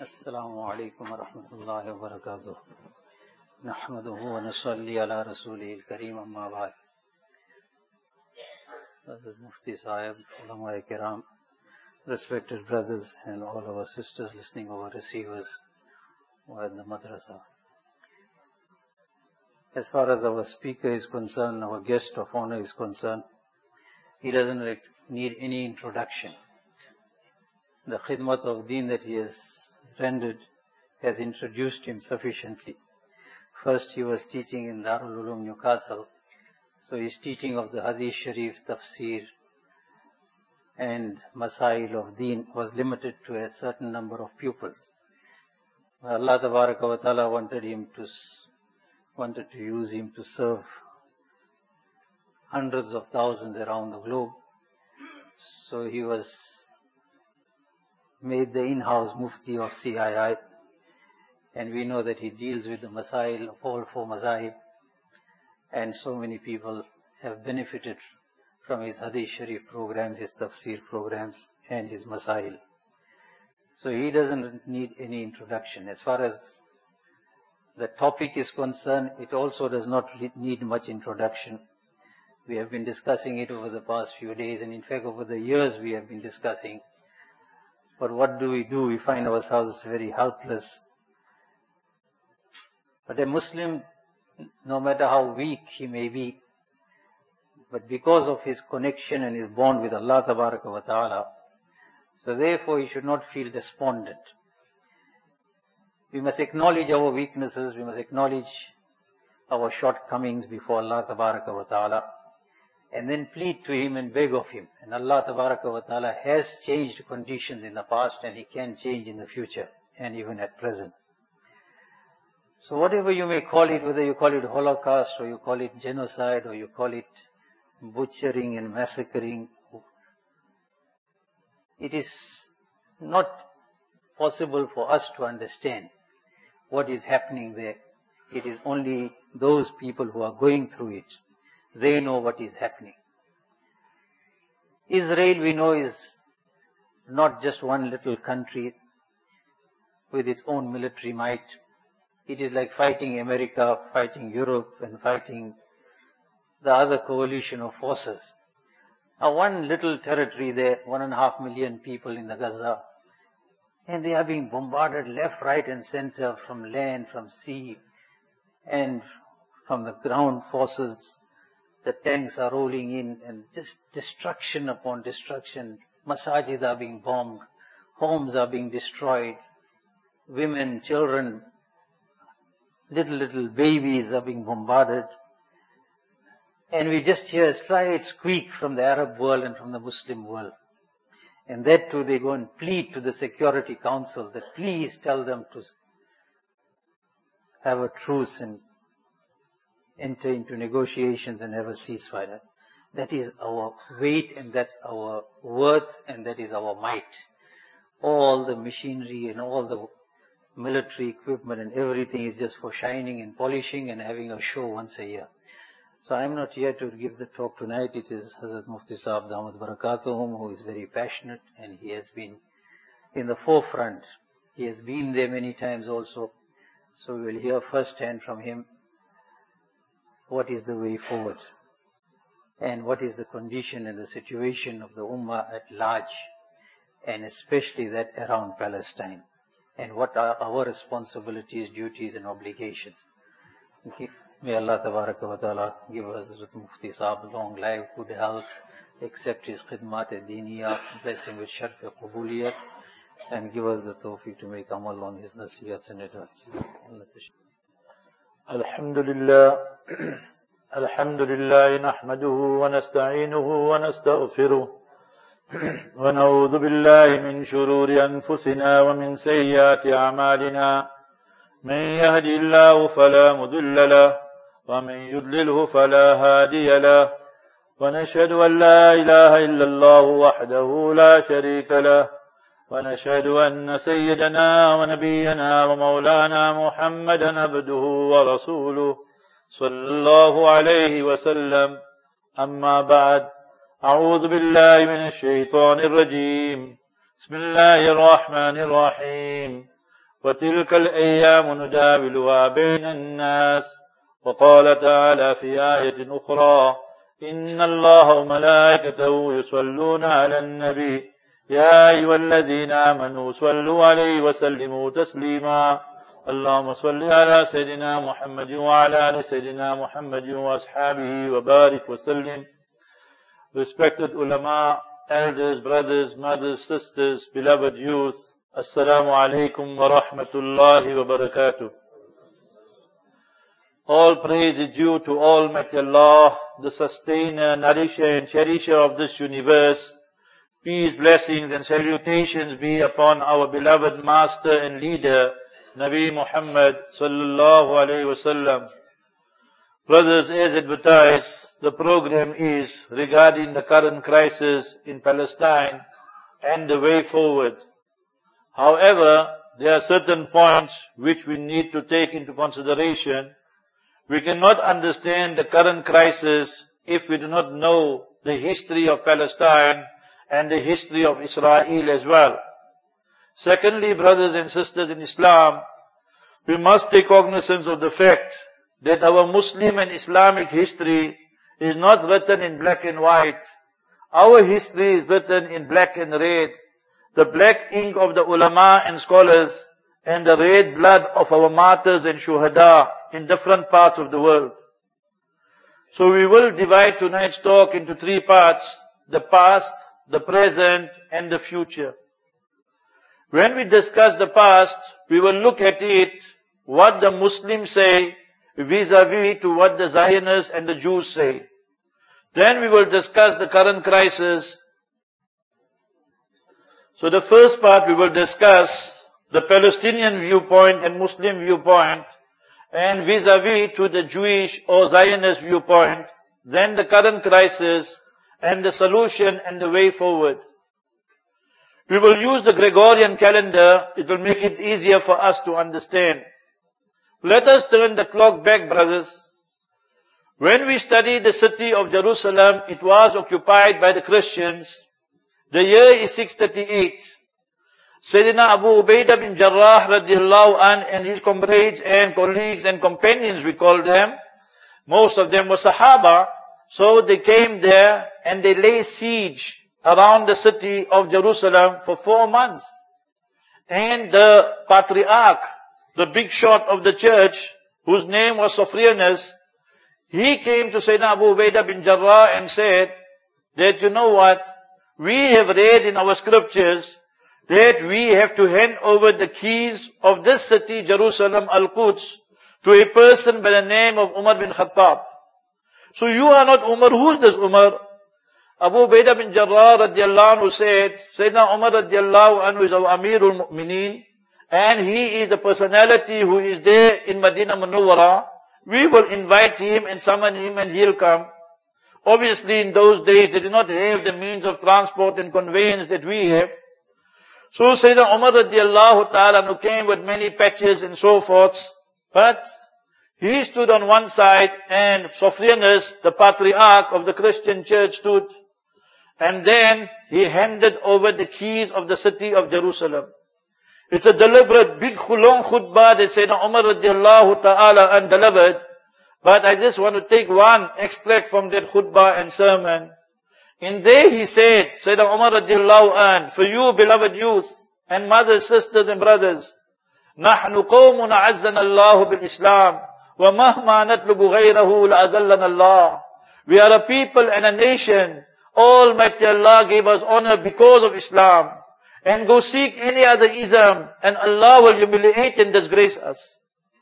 Assalamu alaikum wa rahmatullahi wa barakatuh. Nahmaduhu wa nusalli ala rasulihil kareem amma ba'd. Brothers Mufti Sahib, Ulama Kiram, respected brothers and all our sisters listening over receivers who are in the madrasa. As far as our speaker is concerned, our guest of honor is concerned, he doesn't need any introduction. The khidmat of deen that he has rendered has introduced him sufficiently. First he was teaching in Darul Uloom Newcastle, so his teaching of the Hadith Sharif, Tafsir and Masail of Deen was limited to a certain number of pupils. Allah Tabaraka wa Ta'ala wanted to use him to serve hundreds of thousands around the globe. So he was made the in-house Mufti of CII, and we know that he deals with the Masail of all four Mazahib, and so many people have benefited from his Hadith Sharif programs, his Tafsir programs, and his Masail. So he doesn't need any introduction. As far as the topic is concerned, it also does not need much introduction. We have been discussing it over the past few days, and in fact over the years we have been discussing. But what do? We find ourselves very helpless. But a Muslim, no matter how weak he may be, but because of his connection and his bond with Allah Tabaraka wa Ta'ala, so therefore he should not feel despondent. We must acknowledge our weaknesses, we must acknowledge our shortcomings before Allah Tabaraka wa Ta'ala, and then plead to Him and beg of Him. And Allah Tabaraka wa Ta'ala has changed conditions in the past, and He can change in the future, and even at present. So whatever you may call it, whether you call it Holocaust, or you call it genocide, or you call it butchering and massacring, it is not possible for us to understand what is happening there. It is only those people who are going through it. They know what is happening. Israel, we know, is not just one little country with its own military might. It is like fighting America, fighting Europe, and fighting the other coalition of forces. Now, one little territory there, 1.5 million people in the Gaza, and they are being bombarded left, right, and center from land, from sea, and from the ground forces. The tanks are rolling in, and just destruction upon destruction. Masajid are being bombed, homes are being destroyed, women, children, little babies are being bombarded. And we just hear a slight squeak from the Arab world and from the Muslim world. And that too, they go and plead to the Security Council that please tell them to have a truce and enter into negotiations and have a ceasefire. That is our weight, and that's our worth, and that is our might. All the machinery and all the military equipment and everything is just for shining and polishing and having a show once a year. So I'm not here to give the talk tonight. It is Hazrat Mufti Sahib Damat Barakatuhum, who is very passionate, and he has been in the forefront. He has been there many times also. So we will hear first hand from him what is the way forward, and what is the condition and the situation of the Ummah at large, and especially that around Palestine, and what are our responsibilities, duties and obligations. Okay. May Allah Tabaraka wa Ta'ala give us Hazrat Mufti Sahib long life, good health, accept his khidmat al-diniyat, bless him with sharf al-qubuliyat, and give us the tawfiq to make amal on his nasihats and advances. Alhamdulillah. Alhamdulillah nahmaduhu wa nasta'inuhu wa nastaghfiruh wa na'udhu billahi min shururi anfusina wa min sayyiati a'malina. Man yahdihillahu fala mudilla lahu wa man yudlilhu fala hadiya lahu. Wa nashhadu an la ilaha illa Allah wahdahu la sharika lahu. ونشهد أن سيدنا ونبينا ومولانا محمدا عبده ورسوله صلى الله عليه وسلم. أما بعد، أعوذ بالله من الشيطان الرجيم. بسم الله الرحمن الرحيم. وتلك الأيام نداولها بين الناس وقال تعالى في آية أخرى إن الله وملائكته يصلون على النبي يا أيها الذين آمنوا صلوا عليه وسلموا تسليما اللهم صل على سيدنا محمد وعلى آل سيدنا محمد وأصحابه وبارك وسلم. Respected ulama, elders, brothers, mothers, sisters, beloved youth, Assalamu alaikum wa rahmatullahi wa barakatuh. All praise is due to Almighty Allah, the sustainer, nourisher and cherisher of this universe. Peace, blessings and salutations be upon our beloved master and leader, Nabi Muhammad sallallahu alayhi wasallam. Brothers, as advertised, the program is regarding the current crisis in Palestine and the way forward. However, there are certain points which we need to take into consideration. We cannot understand the current crisis if we do not know the history of Palestine and the history of Israel as well. Secondly, brothers and sisters in Islam, we must take cognizance of the fact that our Muslim and Islamic history is not written in black and white. Our history is written in black and red, the black ink of the ulama and scholars, and the red blood of our martyrs and shuhada in different parts of the world. So we will divide tonight's talk into three parts: the past, the present, and the future. When we discuss the past, we will look at it, what the Muslims say, vis-a-vis to what the Zionists and the Jews say. Then we will discuss the current crisis. So the first part we will discuss the Palestinian viewpoint and Muslim viewpoint, and vis-a-vis to the Jewish or Zionist viewpoint, then the current crisis and the solution and the way forward. We will use the Gregorian calendar. It will make it easier for us to understand. Let us turn the clock back, brothers. When we study the city of Jerusalem, it was occupied by the Christians. The year is 638. Sayyidina Abu Ubaidah bin Jarrah radiallahu anh and his comrades and colleagues and companions, we call them, most of them were Sahaba, so they came there and they lay siege around the city of Jerusalem for 4 months. And the patriarch, the big shot of the church, whose name was Sophronius, he came to Sayyidina Abu Ubaidah bin Jarrah and said that, you know what, we have read in our scriptures that we have to hand over the keys of this city, Jerusalem, Al-Quds, to a person by the name of Umar bin Khattab. So you are not Umar. Who's this Umar? Abu Ubaidah bin Jarrah radiallahu anhu said, Sayyidina Umar radiallahu anhu is our Amirul Mu'mineen, and he is the personality who is there in Medina Munawwara. We will invite him and summon him and he'll come. Obviously in those days they did not have the means of transport and conveyance that we have. So Sayyidina Umar radiallahu ta'ala who came with many patches and so forth, but he stood on one side and Sophronius, the patriarch of the Christian church, stood, and then he handed over the keys of the city of Jerusalem. It's a deliberate big long khutbah that Sayyidina Umar radiallahu ta'ala delivered, but I just want to take one extract from that khutbah and sermon. In there he said, Sayyidina Umar radiallahu anh, for you beloved youth and mothers, sisters and brothers, نحن قوم عزنا الله بالإسلام ومهما نطلب غيره لأذلنا الله. We are a people and a nation. Almighty Allah gave us honor because of Islam. And go seek any other ism, and Allah will humiliate and disgrace us.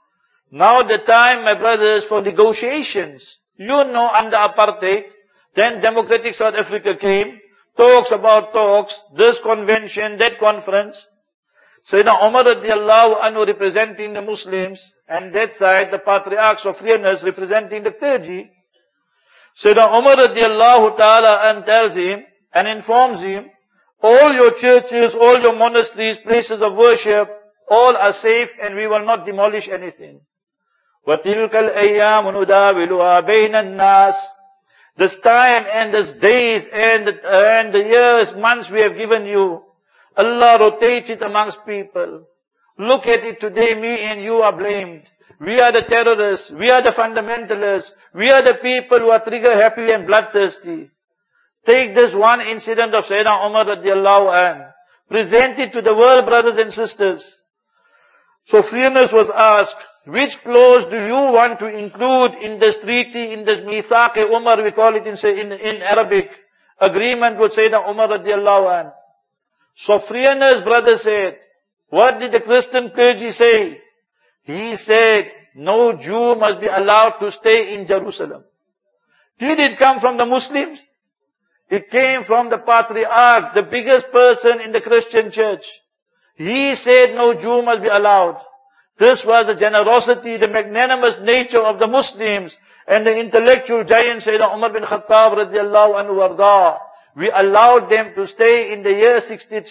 Now the time, my brothers, for negotiations. You know, under apartheid, then democratic South Africa came, talks about talks, this convention, that conference. Sayyidina Umar radiallahu anhu representing the Muslims, and that side the patriarchs of Sophronius representing the clergy. Sayyidina Umar radiallahu ta'ala tells him and informs him, all your churches, all your monasteries, places of worship, all are safe and we will not demolish anything. وَتِلْكَ الْأَيَّامُ نُدَاوِلُهَا بَيْنَ النَّاسِ. This time and this days and the years, months we have given you, Allah rotates it amongst people. Look at it today, me and you are blamed. We are the terrorists. We are the fundamentalists. We are the people who are trigger happy and bloodthirsty. Take this one incident of Sayyidina Umar radiallahu anh. Present it to the world, brothers and sisters. Sophianus was asked, which clause do you want to include in this treaty, in this Mithaq-e-Umar, we call it in Arabic, agreement with Sayyidina Umar radiallahu anh. Sophianus, brother, said, what did the Christian clergy say? He said, no Jew must be allowed to stay in Jerusalem. Did it come from the Muslims? It came from the Patriarch, the biggest person in the Christian church. He said no Jew must be allowed. This was the generosity, the magnanimous nature of the Muslims and the intellectual giant Sayyidina Umar bin Khattab radiallahu anhu warda. We allowed them to stay in the year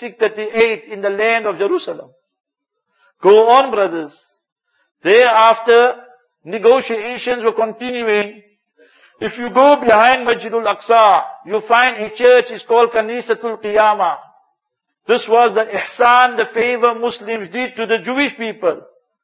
638 in the land of Jerusalem. Go on, brothers. Thereafter, negotiations were continuing. If you go behind Masjidul Aqsa, you find a church is called Kanisatul Qiyamah. This was the ihsan, the favor Muslims did to the Jewish people.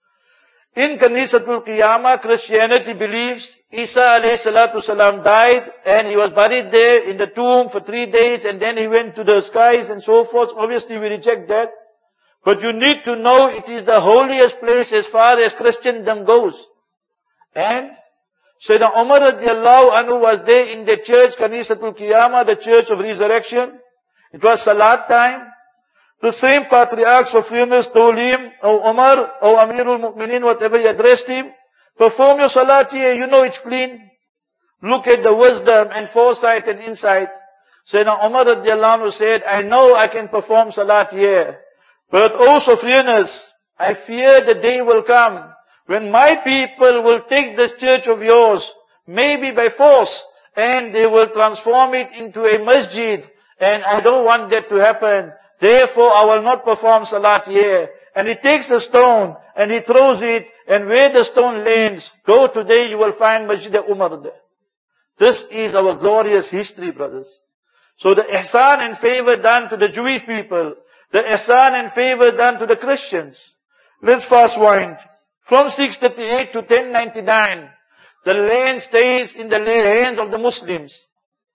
In Kanisatul Qiyamah, Christianity believes Isa alayhi salatu salam died and he was buried there in the tomb for 3 days and then he went to the skies and so forth. Obviously we reject that. But you need to know it is the holiest place as far as Christendom goes. And Sayyidina Umar radiallahu anhu was there in the church, Kanisatul Qiyamah, the church of resurrection. It was Salat time. The same Patriarch Sophianus told him, O Umar, O Amirul Mu'minin, whatever he addressed him, perform your Salat here, you know it's clean. Look at the wisdom and foresight and insight. Sayyidina Umar radiallahu anhu said, I know I can perform Salat here. But O Sophianus, I fear the day will come when my people will take this church of yours, maybe by force, and they will transform it into a masjid, and I don't want that to happen. Therefore, I will not perform Salat here. And he takes a stone, and he throws it, and where the stone lands, go today, you will find Masjid Umar there. This is our glorious history, brothers. So the ihsan and favor done to the Jewish people, the ihsan and favor done to the Christians. Let's fast wind. From 638 to 1099, the land stays in the hands of the Muslims.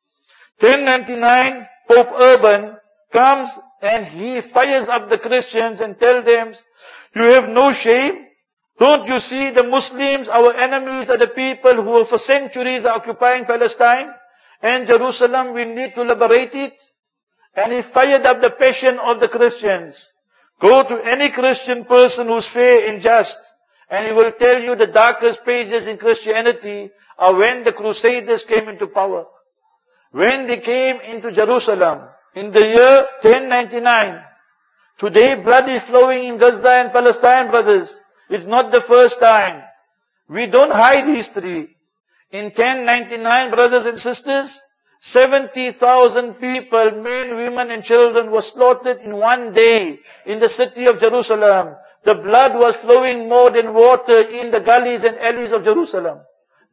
1099, Pope Urban comes and he fires up the Christians and tells them, you have no shame? Don't you see the Muslims, our enemies, are the people who for centuries are occupying Palestine and Jerusalem, we need to liberate it? And he fired up the passion of the Christians. Go to any Christian person who's fair and just, and he will tell you the darkest pages in Christianity are when the Crusaders came into power. When they came into Jerusalem in the year 1099. Today blood is flowing in Gaza and Palestine, brothers. It's not the first time. We don't hide history. In 1099, brothers and sisters, 70,000 people, men, women and children were slaughtered in one day in the city of Jerusalem. The blood was flowing more than water in the gullies and alleys of Jerusalem.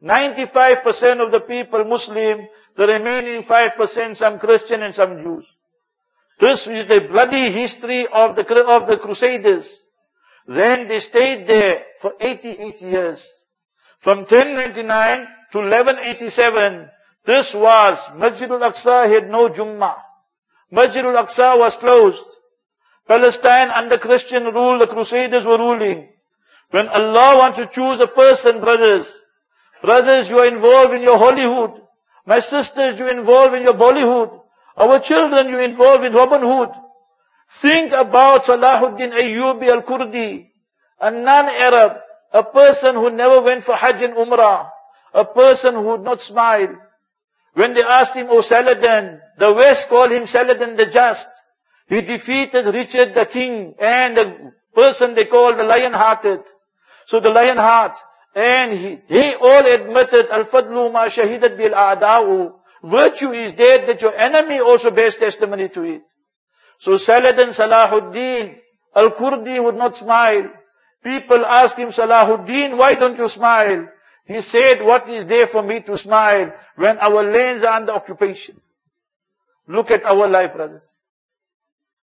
95% of the people Muslim, the remaining 5% some Christian and some Jews. This is the bloody history of the Crusaders. Then they stayed there for 88 years. From 1099 to 1187, this was, Masjidul Aqsa had no Jummah. Masjidul Aqsa was closed. Palestine under Christian rule, the Crusaders were ruling. When Allah wants to choose a person, brothers, you are involved in your Hollywood. My sisters, you are involved in your Bollywood. Our children, you are involved in Robin Hood. Think about Salahuddin Ayyubi al-Kurdi, a non-Arab, a person who never went for Hajj and Umrah, a person who would not smile. When they asked him, O Saladin, the West called him Saladin the Just. He defeated Richard the King and the person they called the Lion-Hearted. So the Lion-Heart. And they all admitted, Al-Fadlu ma shahidat bil a'da'u. Virtue is that your enemy also bears testimony to it. So Saladin Salahuddin al-Kurdi would not smile. People ask him, Salahuddin, why don't you smile? He said, what is there for me to smile when our lands are under occupation? Look at our life, brothers.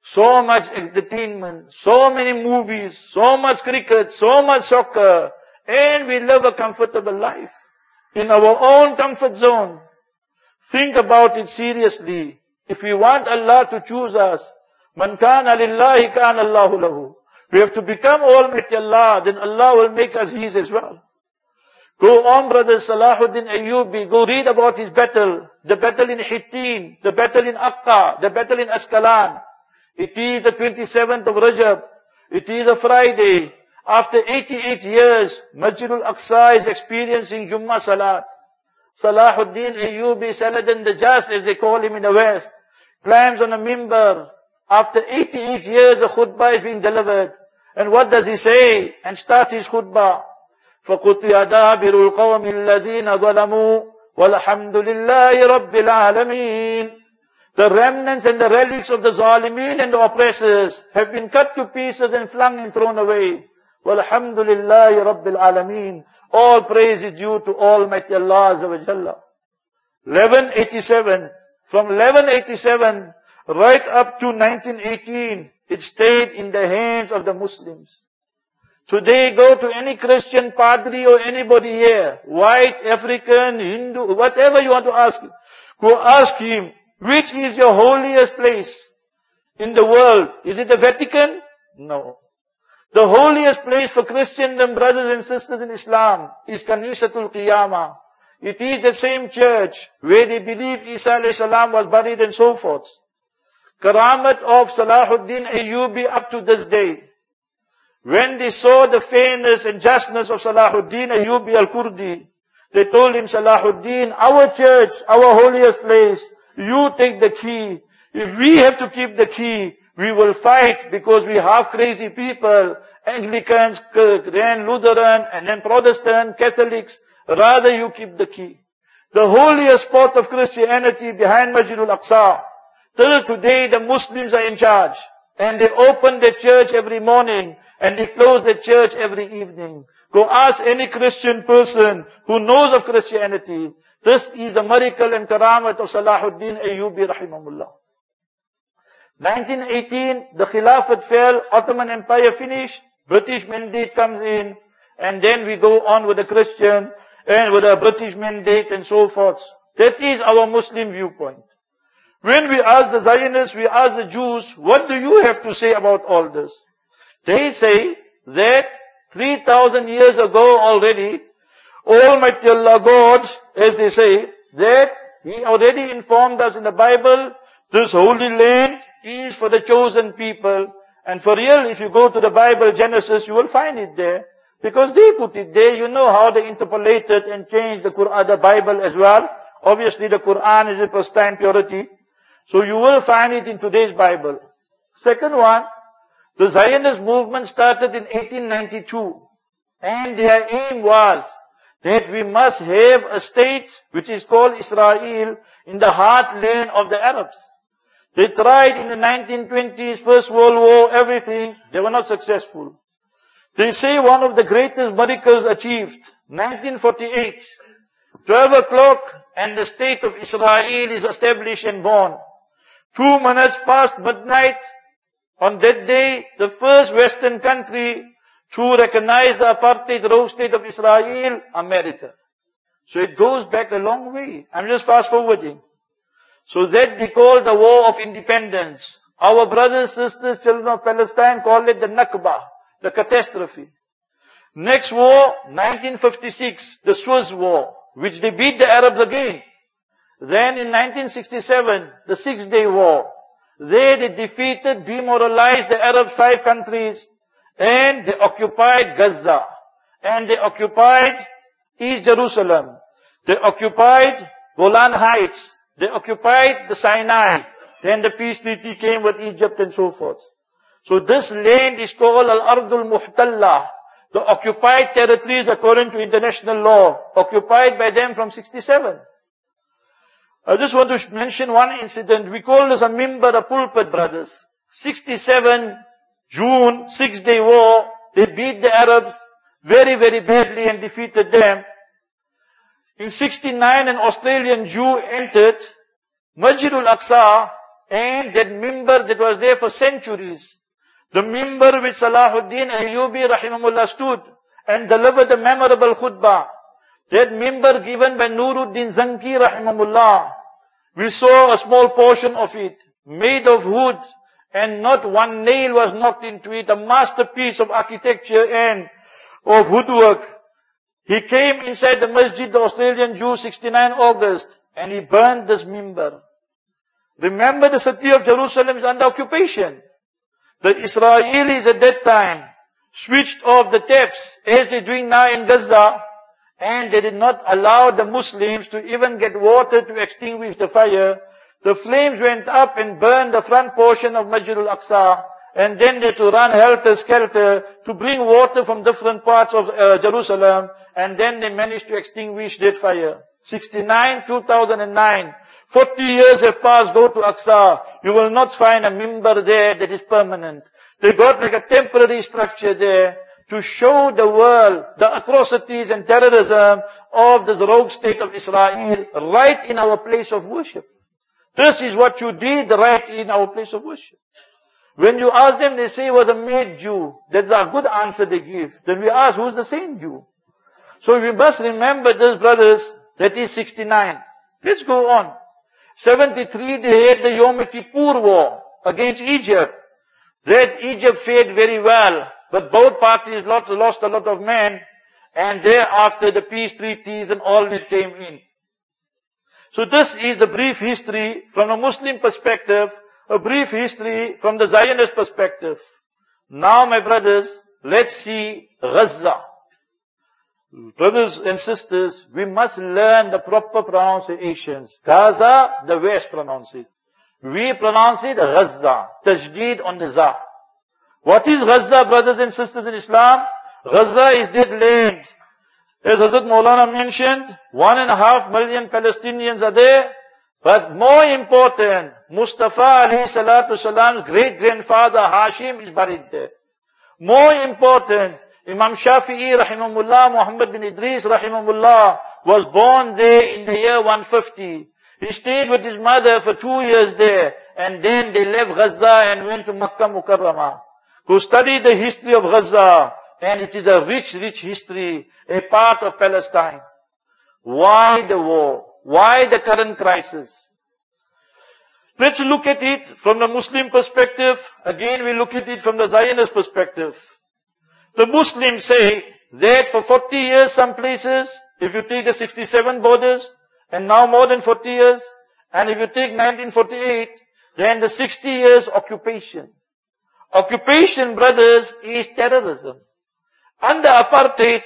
so much entertainment, so many movies, so much cricket, so much soccer, and we live a comfortable life in our own comfort zone. Think about it seriously. If we want Allah to choose us, man kana lillahi kana Allahu lahu. We have to become Almighty Allah, then Allah will make us His as well. Go on, brother Salahuddin Ayyubi, go read about his battle, the battle in Hittin, the battle in Aqqa, the battle in Askalan. It is the 27th of Rajab. It is a Friday. After 88 years, Masjid al-Aqsa is experiencing Jummah Salat. Salahuddin Ayyubi, Saladin the Just, as they call him in the West, climbs on a mimbar. After 88 years, a khutbah is being delivered. And what does he say? And start his khutbah. فَقُطِيَ دَابِرُ الْقَوْمِ الَّذِينَ ظَلَمُوا وَالْحَمْدُ لِلَّهِ رَبِّ الْعَالَمِينَ. The remnants and the relics of the Zalimin and the oppressors have been cut to pieces and flung and thrown away. وَالْحَمْدُ لِلَّهِ رَبِّ الْعَالَمِينَ. All praise is due to Almighty Allah Azza wa Jalla. 1187. From 1187 right up to 1918, it stayed in the hands of the Muslims. Today, go to any Christian padri or anybody here, white, African, Hindu, whatever you want to ask, go ask him, which is your holiest place in the world? Is it the Vatican? No. The holiest place for Christendom, brothers and sisters in Islam, is Kanisatul Qiyamah. It is the same church where they believe Isa alayhi salam was buried and so forth. Karamat of Salahuddin Ayyubi up to this day. When they saw the fairness and justness of Salahuddin Ayyubi al-Kurdi, they told him, Salahuddin, our church, our holiest place, you take the key. If we have to keep the key, we will fight because we have crazy people, Anglicans, then Lutheran, and then Protestant, Catholics. Rather you keep the key. The holiest spot of Christianity behind Masjid al-Aqsa. Till today the Muslims are in charge. And they open the church every morning. And they close the church every evening. Go ask any Christian person who knows of Christianity. This is the miracle and karamat of Salahuddin Ayyubi rahimahullah. 1918, the Khilafat fell, Ottoman Empire finished, British mandate comes in, and then we go on with the Christian, and with a British mandate and so forth. That is our Muslim viewpoint. When we ask the Zionists, we ask the Jews, what do you have to say about all this? They say that 3,000 years ago already, Almighty Allah God, as they say, that He already informed us in the Bible, this holy land is for the chosen people. And for real, if you go to the Bible, Genesis, you will find it there. Because they put it there, you know how they interpolated and changed the Quran, the Bible as well. Obviously the Quran is in pristine purity. So you will find it in today's Bible. Second one, the Zionist movement started in 1892. And their aim was that we must have a state which is called Israel in the heartland of the Arabs. They tried in the 1920s, First World War, everything. They were not successful. They say one of the greatest miracles achieved, 1948, 12 o'clock and the state of Israel is established and born. 2 minutes past midnight, on that day, the first Western country to recognize the apartheid rogue state of Israel, America. So it goes back a long way. I'm just fast forwarding. So that they call the War of Independence. Our brothers, sisters, children of Palestine call it the Nakba, the catastrophe. Next war, 1956, the Suez War, which they beat the Arabs again. Then in 1967, the 6-Day War. There they defeated, demoralized the Arab 5 countries, and they occupied Gaza, and they occupied East Jerusalem, they occupied Golan Heights, they occupied the Sinai, then the peace treaty came with Egypt and so forth. So this land is called Al-Ardul Muhtallah, the occupied territories according to international law, occupied by them from 67. I just want to mention one incident. We call this a mimbar, a pulpit, brothers. 67, June, 6-Day War. They beat the Arabs very, very badly and defeated them. In 69, an Australian Jew entered Masjid al-Aqsa and that mimbar that was there for centuries. The mimbar which Salahuddin Ayyubi rahimahullah stood and delivered the memorable khutbah. That mimbar given by Nuruddin Zanki rahimahullah. We saw a small portion of it, made of wood, and not one nail was knocked into it, a masterpiece of architecture and of woodwork. He came inside the masjid, the Australian Jew, 69 August, and he burned this mimbar. Remember, the city of Jerusalem is under occupation. The Israelis at that time switched off the taps, as they're doing now in Gaza, and they did not allow the Muslims to even get water to extinguish the fire. The flames went up and burned the front portion of Masjid al-Aqsa, and then they had to run helter-skelter to bring water from different parts of Jerusalem, and then they managed to extinguish that fire. 69, 2009. 40 years have passed, go to Aqsa. You will not find a mimbar there that is permanent. They got like a temporary structure there to show the world the atrocities and terrorism of this rogue state of Israel right in our place of worship. This is what you did right in our place of worship. When you ask them, they say it was a made Jew. That's a good answer they give. Then we ask, who's the same Jew? So we must remember this, brothers, that is 69. Let's go on. 73, they had the Yom Kippur war against Egypt. That Egypt fared very well, but both parties lost a lot of men, and thereafter the peace treaties and all that came in. So this is the brief history from a Muslim perspective, a brief history from the Zionist perspective. Now, my brothers, let's see Gaza. Brothers and sisters, we must learn the proper pronunciations. Gaza, the West pronounce it. We pronounce it Gaza. Tajdeed on the Za. What is Gaza, brothers and sisters in Islam? Gaza is that land. As Hazrat Maulana mentioned, 1.5 million Palestinians are there. But more important, Mustafa alayhi salatu salam's great-grandfather Hashim is buried there. More important, Imam Shafi'i rahimahullah, Muhammad bin Idris rahimahullah was born there in the year 150. He stayed with his mother for 2 years there, and then they left Gaza and went to Makkah Mukarramah to study the history of Gaza, and it is a rich, rich history, a part of Palestine. Why the war? Why the current crisis? Let's look at it from the Muslim perspective. Again, we look at it from the Zionist perspective. The Muslims say that for 40 years, some places, if you take the 67 borders, and now more than 40 years, and if you take 1948, then the 60 years occupation. Occupation, brothers, is terrorism. Under apartheid,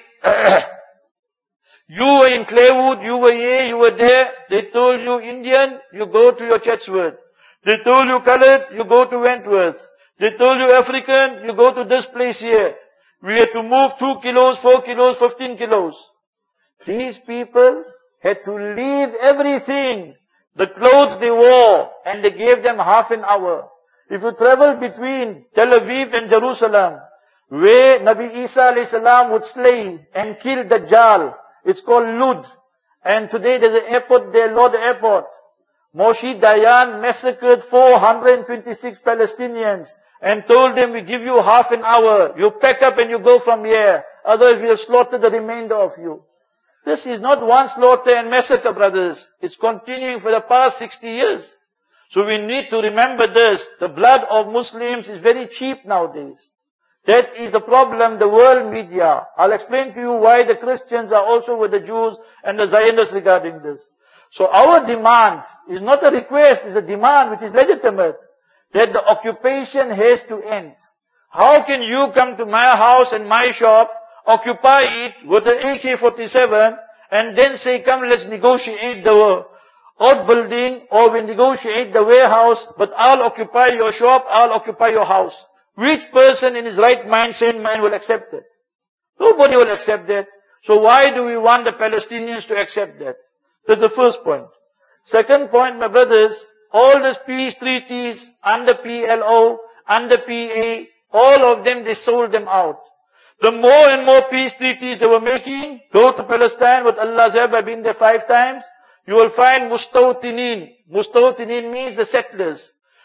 you were in Claywood, you were here, you were there. They told you Indian, you go to your Chatsworth. They told you colored, you go to Wentworth. They told you African, you go to this place here. We had to move 2 kilos, 4 kilos, 15 kilos. These people had to leave everything, the clothes they wore, and they gave them half an hour. If you travel between Tel Aviv and Jerusalem, where Nabi Isa alayhi salam would slay and kill Dajjal, it's called Lud. And today there's an airport there, Lod Airport. Moshe Dayan massacred 426 Palestinians and told them, we give you half an hour. You pack up and you go from here. Otherwise we'll slaughter the remainder of you. This is not one slaughter and massacre, brothers. It's continuing for the past 60 years. So we need to remember this. The blood of Muslims is very cheap nowadays. That is the problem, the world media. I'll explain to you why the Christians are also with the Jews and the Zionists regarding this. So our demand is not a request, it's a demand which is legitimate. That the occupation has to end. How can you come to my house and my shop, occupy it with the AK-47, and then say, come let's negotiate the outbuilding, or we negotiate the warehouse, but I'll occupy your shop, I'll occupy your house. Which person in his right mind, sane mind will accept it? Nobody will accept that. So why do we want the Palestinians to accept that? That's the first point. Second point, my brothers, all these peace treaties under PLO, under PA, all of them, they sold them out. The more and more peace treaties they were making, go to Palestine with Allah Zeb, I've been there 5 times, you will find Mustawtinin. Mustawtinin means the settlers.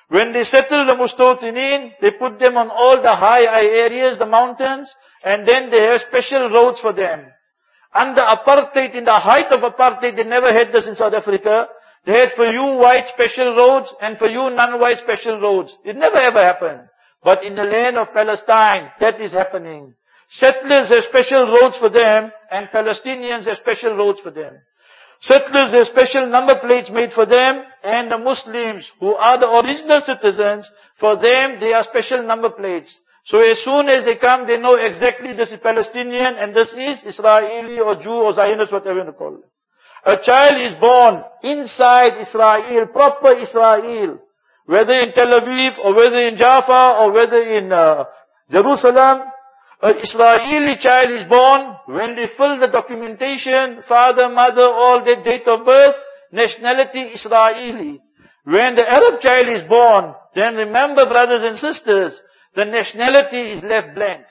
When they settle the Mustawtinin, they put them on all the high areas, the mountains, and then they have special roads for them. Under apartheid, in the height of apartheid, they never had this in South Africa. They had for you white special roads and for you non-white special roads. It never ever happened. But in the land of Palestine, that is happening. Settlers have special roads for them and Palestinians have special roads for them. Settlers have special number plates made for them, and the Muslims, who are the original citizens, for them, they are special number plates. So as soon as they come, they know exactly this is Palestinian and this is Israeli or Jew or Zionist, whatever you call it. A child is born inside Israel, proper Israel, whether in Tel Aviv or whether in Jaffa or whether in Jerusalem. An Israeli child is born. When they fill the documentation, father, mother, all their date of birth, nationality Israeli. When the Arab child is born, then remember, brothers and sisters, the nationality is left blank.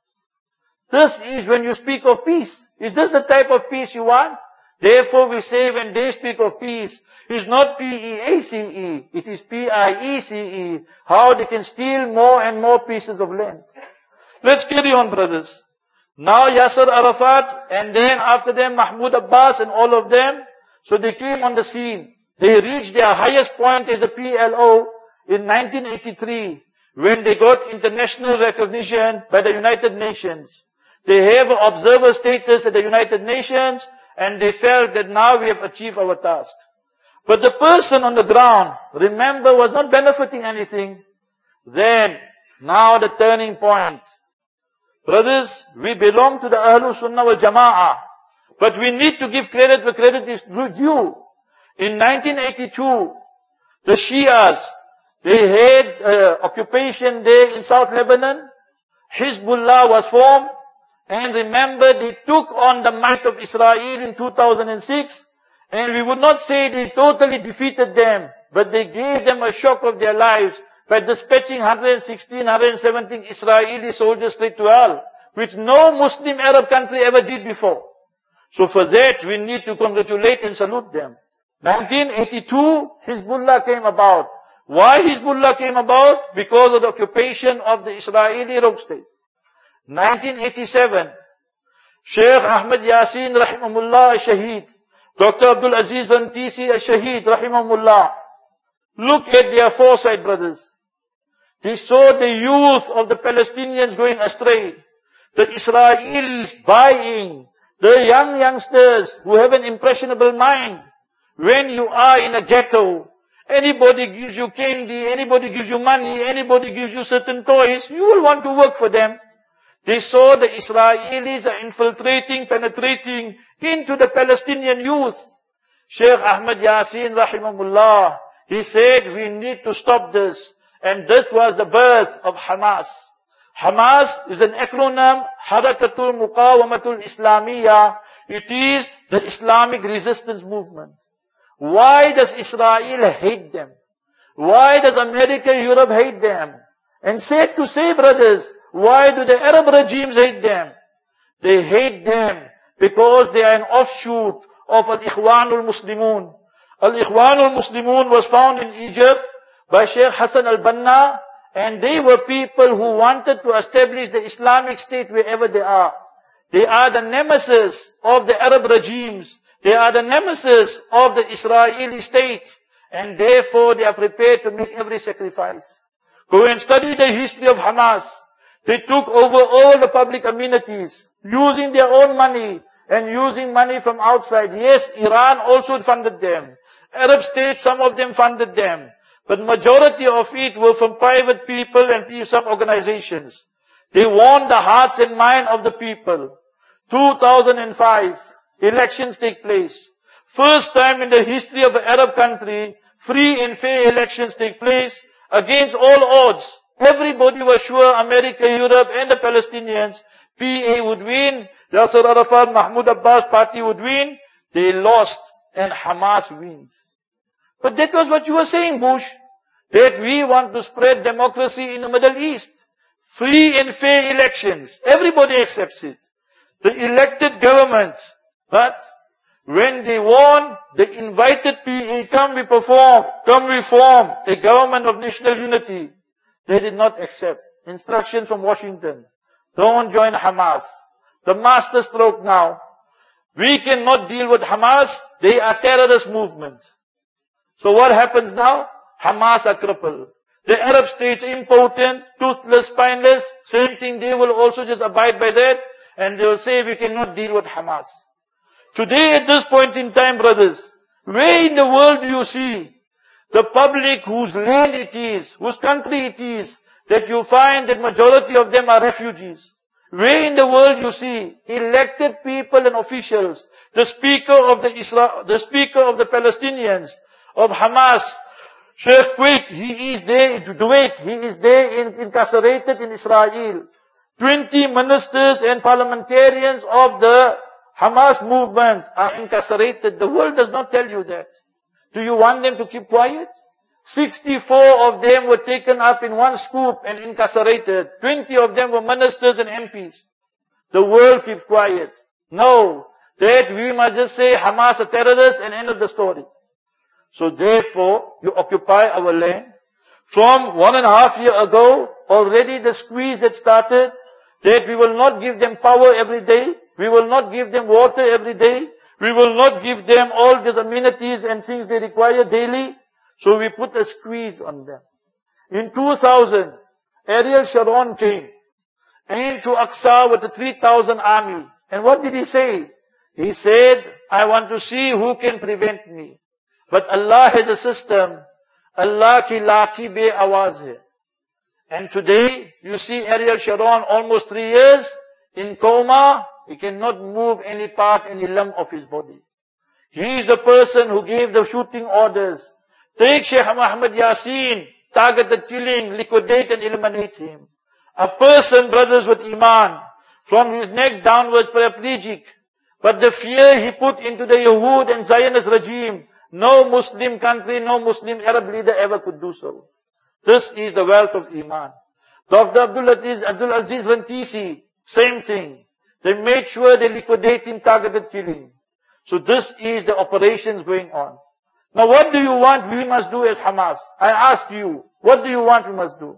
This is when you speak of peace. Is this the type of peace you want? Therefore we say when they speak of peace, it's not P-E-A-C-E, it is P-I-E-C-E. How they can steal more and more pieces of land. Let's carry on, brothers. Now Yasser Arafat, and then after them Mahmoud Abbas and all of them. So they came on the scene. They reached their highest point as a PLO in 1983, when they got international recognition by the United Nations. They have observer status at the United Nations, and they felt that now we have achieved our task. But the person on the ground, remember, was not benefiting anything. Then, now the turning point. Brothers, we belong to the Ahlul Sunnah wal Jama'ah, but we need to give credit where credit is due. In 1982, the Shias, they had occupation there in South Lebanon. Hezbollah was formed. And remember, they took on the might of Israel in 2006. And we would not say they totally defeated them, but they gave them a shock of their lives by dispatching 117 Israeli soldiers straight to hell, which no Muslim Arab country ever did before. So for that, we need to congratulate and salute them. 1982, Hezbollah came about. Why Hezbollah came about? Because of the occupation of the Israeli rogue state. 1987, Sheikh Ahmed Yassin rahimahullah Shaheed, Dr. Abdul Aziz Rantisi Shaheed rahimahullah. Look at their foresight, brothers. They saw the youth of the Palestinians going astray. The Israelis buying the youngsters who have an impressionable mind. When you are in a ghetto, anybody gives you candy, anybody gives you money, anybody gives you certain toys, you will want to work for them. They saw the Israelis are infiltrating, penetrating into the Palestinian youth. Sheikh Ahmed Yassin rahimahullah, he said, we need to stop this. And this was the birth of Hamas. Hamas is an acronym, Harakatul Muqawamatul Islamiyya. It is the Islamic resistance movement. Why does Israel hate them? Why does America, Europe hate them? And sad to say, brothers, why do the Arab regimes hate them? They hate them because they are an offshoot of Al-Ikhwanul Muslimun. Al-Ikhwanul Muslimun was found in Egypt by Sheikh Hassan al-Banna, and they were people who wanted to establish the Islamic State wherever they are. They are the nemesis of the Arab regimes. They are the nemesis of the Israeli state. And therefore they are prepared to make every sacrifice. Go and study the history of Hamas. They took over all the public amenities, using their own money and using money from outside. Yes, Iran also funded them. Arab states, some of them funded them. But majority of it were from private people and some organizations. They won the hearts and mind of the people. 2005, elections take place. First time in the history of an Arab country, free and fair elections take place against all odds. Everybody was sure America, Europe and the Palestinians, PA would win, Yasser Arafat, Mahmoud Abbas party would win. They lost and Hamas wins. But that was what you were saying, Bush, that we want to spread democracy in the Middle East. Free and fair elections. Everybody accepts it. The elected government. But When they won, they invited people, come we perform, come we form a government of national unity. They did not accept. Instructions from Washington. Don't join Hamas. The master stroke now. We cannot deal with Hamas. They are terrorist movement. So what happens now? Hamas are crippled. The Arab states impotent, toothless, spineless. Same thing, they will also just abide by that. And they will say we cannot deal with Hamas. Today at this point in time, brothers, where in the world do you see the public whose land it is, whose country it is, that you find that majority of them are refugees? Where in the world you see elected people and officials, the speaker of the Palestinians, of Hamas, Sheikh Quick, he is there incarcerated in Israel. 20 ministers and parliamentarians of the Hamas movement are incarcerated. The world does not tell you that. Do you want them to keep quiet? 64 of them were taken up in one scoop and incarcerated. 20 of them were ministers and MPs. The world keeps quiet. No, that we must just say Hamas are terrorists and end of the story. So therefore, you occupy our land. From 1.5 years ago, already the squeeze had started, that we will not give them power every day. We will not give them water every day. We will not give them all these amenities and things they require daily. So we put a squeeze on them. In 2000, Ariel Sharon came into Aqsa with the 3,000 army. And what did he say? He said, I want to see who can prevent me. But Allah has a system. Allah ki lathi be awaz hai. And today, you see Ariel Sharon almost 3 years in coma. He cannot move any part, any limb of his body. He is the person who gave the shooting orders. Take Sheikh Muhammad Yassin, target the killing, liquidate and eliminate him. A person, brothers, with Iman, from his neck downwards paraplegic. But the fear he put into the Yahud and Zionist regime, no Muslim country, no Muslim Arab leader ever could do so. This is the wealth of Iman. Dr. Abdul Aziz Rantisi, same thing. They made sure they liquidate him, targeted killing. So this is the operations going on. Now what do you want we must do as Hamas? I ask you, what do you want we must do?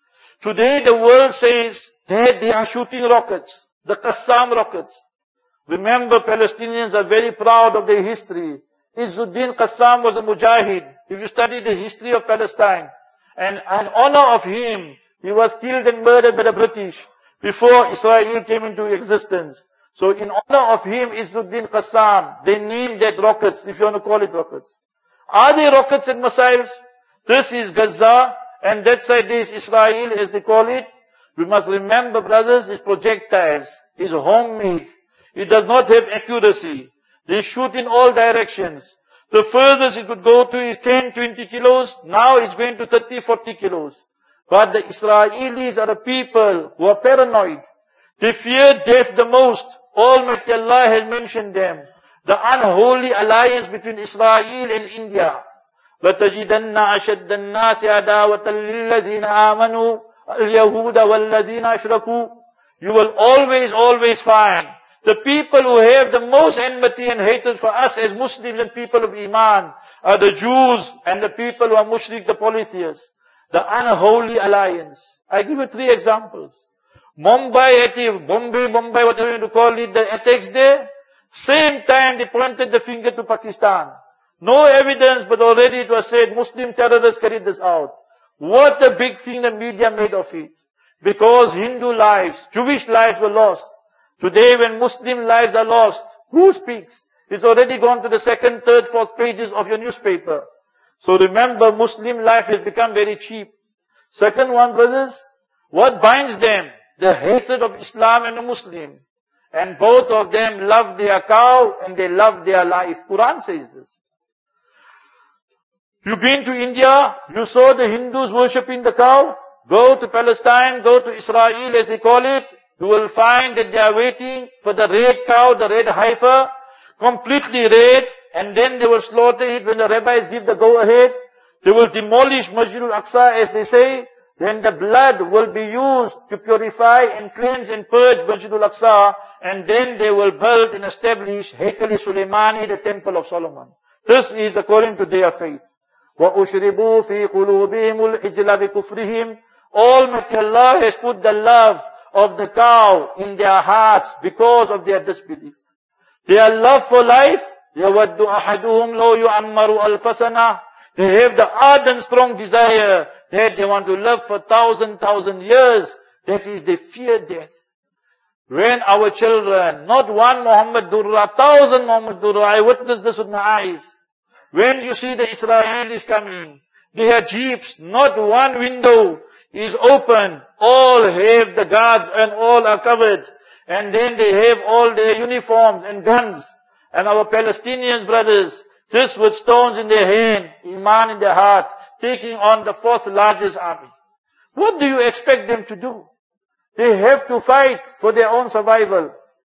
Today the world says that they are shooting rockets, the Qassam rockets. Remember, Palestinians are very proud of their history. Izzuddin Qassam was a mujahid. If you study the history of Palestine, and in honor of him, he was killed and murdered by the British before Israel came into existence. So in honor of him, Izzuddin Qassam, they named that rockets, if you want to call it rockets. Are they rockets and missiles? This is Gaza, and that side is Israel, as they call it. We must remember, brothers, it's projectiles. It's homemade. It does not have accuracy. They shoot in all directions. The furthest it could go to is 10, 20 kilos. Now it's going to 30, 40 kilos. But the Israelis are a people who are paranoid. They fear death the most. Almighty Allah has mentioned them. The unholy alliance between Israel and India. لَتَجِدَنَّ أَشَدَّ النَّاسِ عَدَاوَةً لِلَّذِينَ آمَنُوا الْيَهُودَ وَالَّذِينَ أَشْرَكُوا. You will always find the people who have the most enmity and hatred for us as Muslims and people of Iman are the Jews and the people who are mushrik, the polytheists. The unholy alliance. I give you 3 examples. Bombay, whatever you want to call it, the attacks there. Same time they pointed the finger to Pakistan. No evidence, but already it was said Muslim terrorists carried this out. What a big thing the media made of it. Because Hindu lives, Jewish lives were lost. Today when Muslim lives are lost, who speaks? It's already gone to the 2nd, 3rd, 4th pages of your newspaper. So remember, Muslim life has become very cheap. Second one, brothers, what binds them? The hatred of Islam and the Muslim. And both of them love their cow and they love their life. Quran says this. You've been to India, you saw the Hindus worshipping the cow. Go to Palestine, go to Israel as they call it. You will find that they are waiting for the red cow, the red heifer, completely red, and then they will slaughter it when the rabbis give the go-ahead. They will demolish Masjid al-Aqsa, as they say. then the blood will be used to purify and cleanse and purge Masjid al-Aqsa, and then they will build and establish Haykal Sulaimani, the Temple of Solomon. This is according to their faith. وَأُشْرِبُوا فِي قُلُوبِهِمُ الْإِجْلَ بِكُفْرِهِمْ. Almighty Allah has put the love of the cow in their hearts because of their disbelief. Their love for life, يَوَدُّ أَحَدُهُمْ لَوْ يُعَمَّرُ أَلْفَ سَنَةٍ. They have the ardent, strong desire that they want to live for 1,000 years. That is, they fear death. When our children, not one Muhammad Durra, 1,000 Muhammad Durra, I witnessed this with my eyes. When you see the Israelis coming, their jeeps, not one window is open. All have the guards and all are covered. And then they have all their uniforms and guns. And our Palestinians brothers, just with stones in their hand, Iman in their heart, taking on the 4th largest army. What do you expect them to do? They have to fight for their own survival.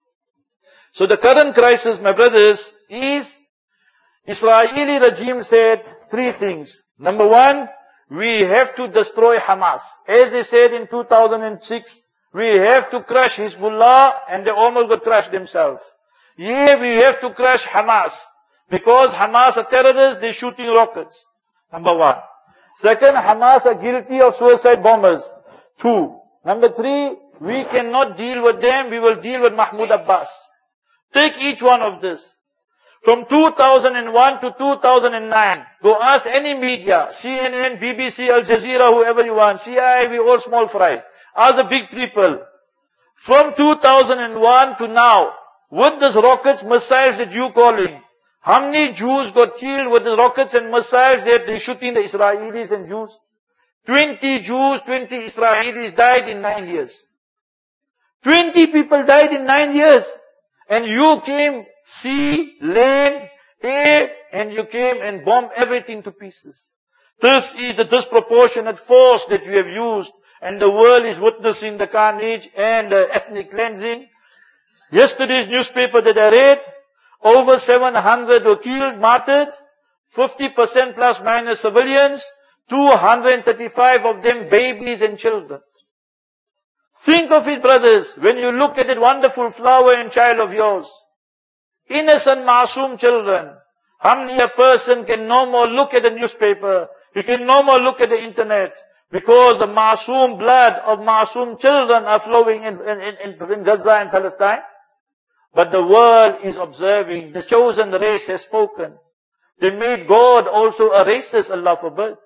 So the current crisis, my brothers, is Israeli regime said 3 things. Number 1, we have to destroy Hamas. As they said in 2006, we have to crush Hezbollah, and they almost got crushed themselves. Yeah, we have to crush Hamas. Because Hamas are terrorists, they're shooting rockets. Number 1. Second, Hamas are guilty of suicide bombers. 2. Number 3, we cannot deal with them, we will deal with Mahmoud Abbas. Take each one of this. From 2001 to 2009, go ask any media, CNN, BBC, Al Jazeera, whoever you want, CIA, we all small fry. Ask the big people. From 2001 to now, with these rockets, missiles that you calling, how many Jews got killed with the rockets and missiles that they shooting the Israelis and Jews? 20 Jews, 20 Israelis died in 9 years. 20 people died in 9 years. And you came sea, land, air, and you came and bombed everything to pieces. This is the disproportionate force that you have used, and the world is witnessing the carnage and the ethnic cleansing. Yesterday's newspaper that I read, over 700 were killed, martyred, 50% plus minus civilians, 235 of them babies and children. Think of it, brothers, when you look at that wonderful flower and child of yours. Innocent, masoom children. How many a person can no more look at the newspaper, he can no more look at the internet, because the masoom blood of masoom children are flowing in Gaza and Palestine. But the world is observing, the chosen race has spoken. They made God also a racist, Allah forbid.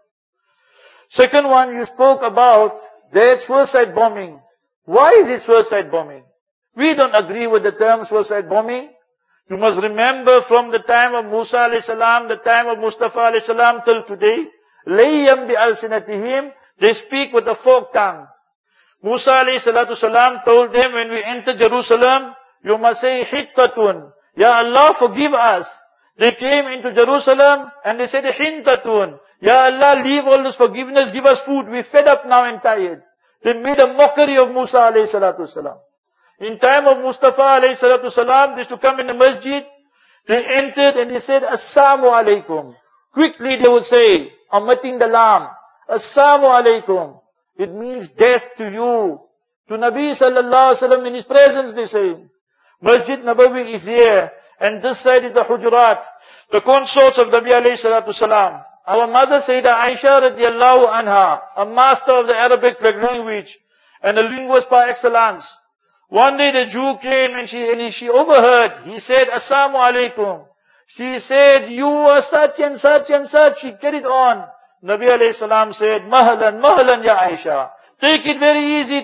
Second one, you spoke about that suicide bombing. Why is it suicide bombing? We don't agree with the term suicide bombing. You must remember from the time of Musa alayhi salam, the time of Mustafa alayhi salam till today, layyam bi alsinatihim, they speak with a forked tongue. Musa alayhi salatu salam told them, when we enter Jerusalem, you must say, hittatun. Ya Allah, forgive us. They came into Jerusalem and they said, hintatun. Ya Allah, leave all this forgiveness, give us food. We're fed up now and tired. They made a mockery of Musa alayhi salatu salam. In time of Mustafa alayhi salatu salam, they used to come in the masjid. They entered and they said, Assalamu alaikum. Quickly they would say, omitting the lam, Assalamu alaikum. It means death to you. To Nabi sallallahu alaihi wasallam in his presence they say. Masjid Nabawi is here, and this side is the Hujurat, the consorts of Nabi alayhi salatu salam. Our mother Sayyidah Aisha radiallahu anha, a master of the Arabic language, and a linguist par excellence. One day the Jew came and she overheard. He said, Assalamu alaikum. She said, you are such and such and such. She carried on. Nabi alayhi salam said, Mahalan ya Aisha. Take it very easy,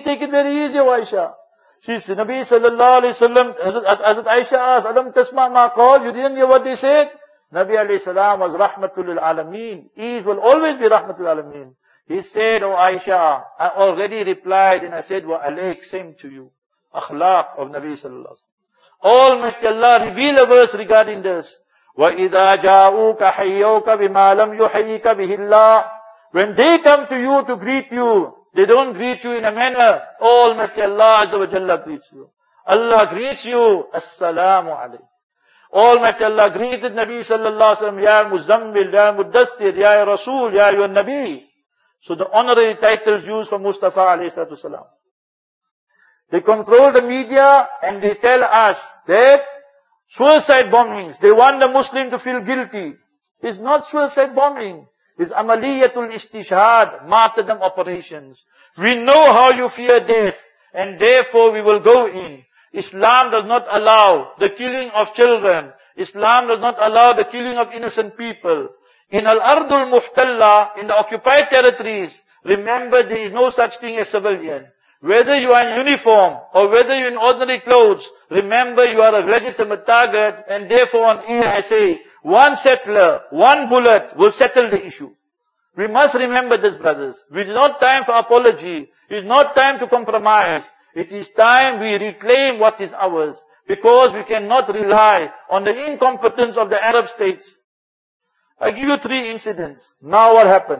Aisha. She said, Nabi sallallahu alayhi wasallam, Hazrat Aisha asked, Alam tasma ma qal, you didn't hear what they said? Nabi alayhi salam was rahmatul lil alameen. He will always be rahmatul lil alameen. He said, oh Aisha, I already replied and I said, wa alayk, same to you. Akhlaq of Nabi sallallahu alayhi wasallam. Almighty Allah reveal a verse regarding this. وَإِذَا جَاءُوكَ حَيَّوْكَ بِمَا لَمْ يُحَيِّكَ بِهِ اللَّهِ. When they come to you to greet you, they don't greet you in a manner. Almighty Allah Azza wa Jalla greets you. Allah greets you, Assalamu alaykum. Almighty Allah greeted Nabi sallallahu alayhi wa sallam, Ya Muzammil, Ya Muddathir, Ya Rasul, Ya Nabi. So the honorary titles used for Mustafa alayhi salatu salam. They control the media and they tell us that suicide bombings, they want the Muslim to feel guilty. It's not suicide bombing. It's amaliyatul istishhad, martyrdom operations. We know how you fear death and therefore we will go in. Islam does not allow the killing of children. Islam does not allow the killing of innocent people. In Al-Ardul Muhtalla, in the occupied territories, remember there is no such thing as civilian. Whether you are in uniform or whether you are in ordinary clothes, remember you are a legitimate target and therefore on air I say, one settler, one bullet will settle the issue. We must remember this, brothers. It is not time for apology. It is not time to compromise. It is time we reclaim what is ours because we cannot rely on the incompetence of the Arab states. I give you 3 incidents. Now what happened?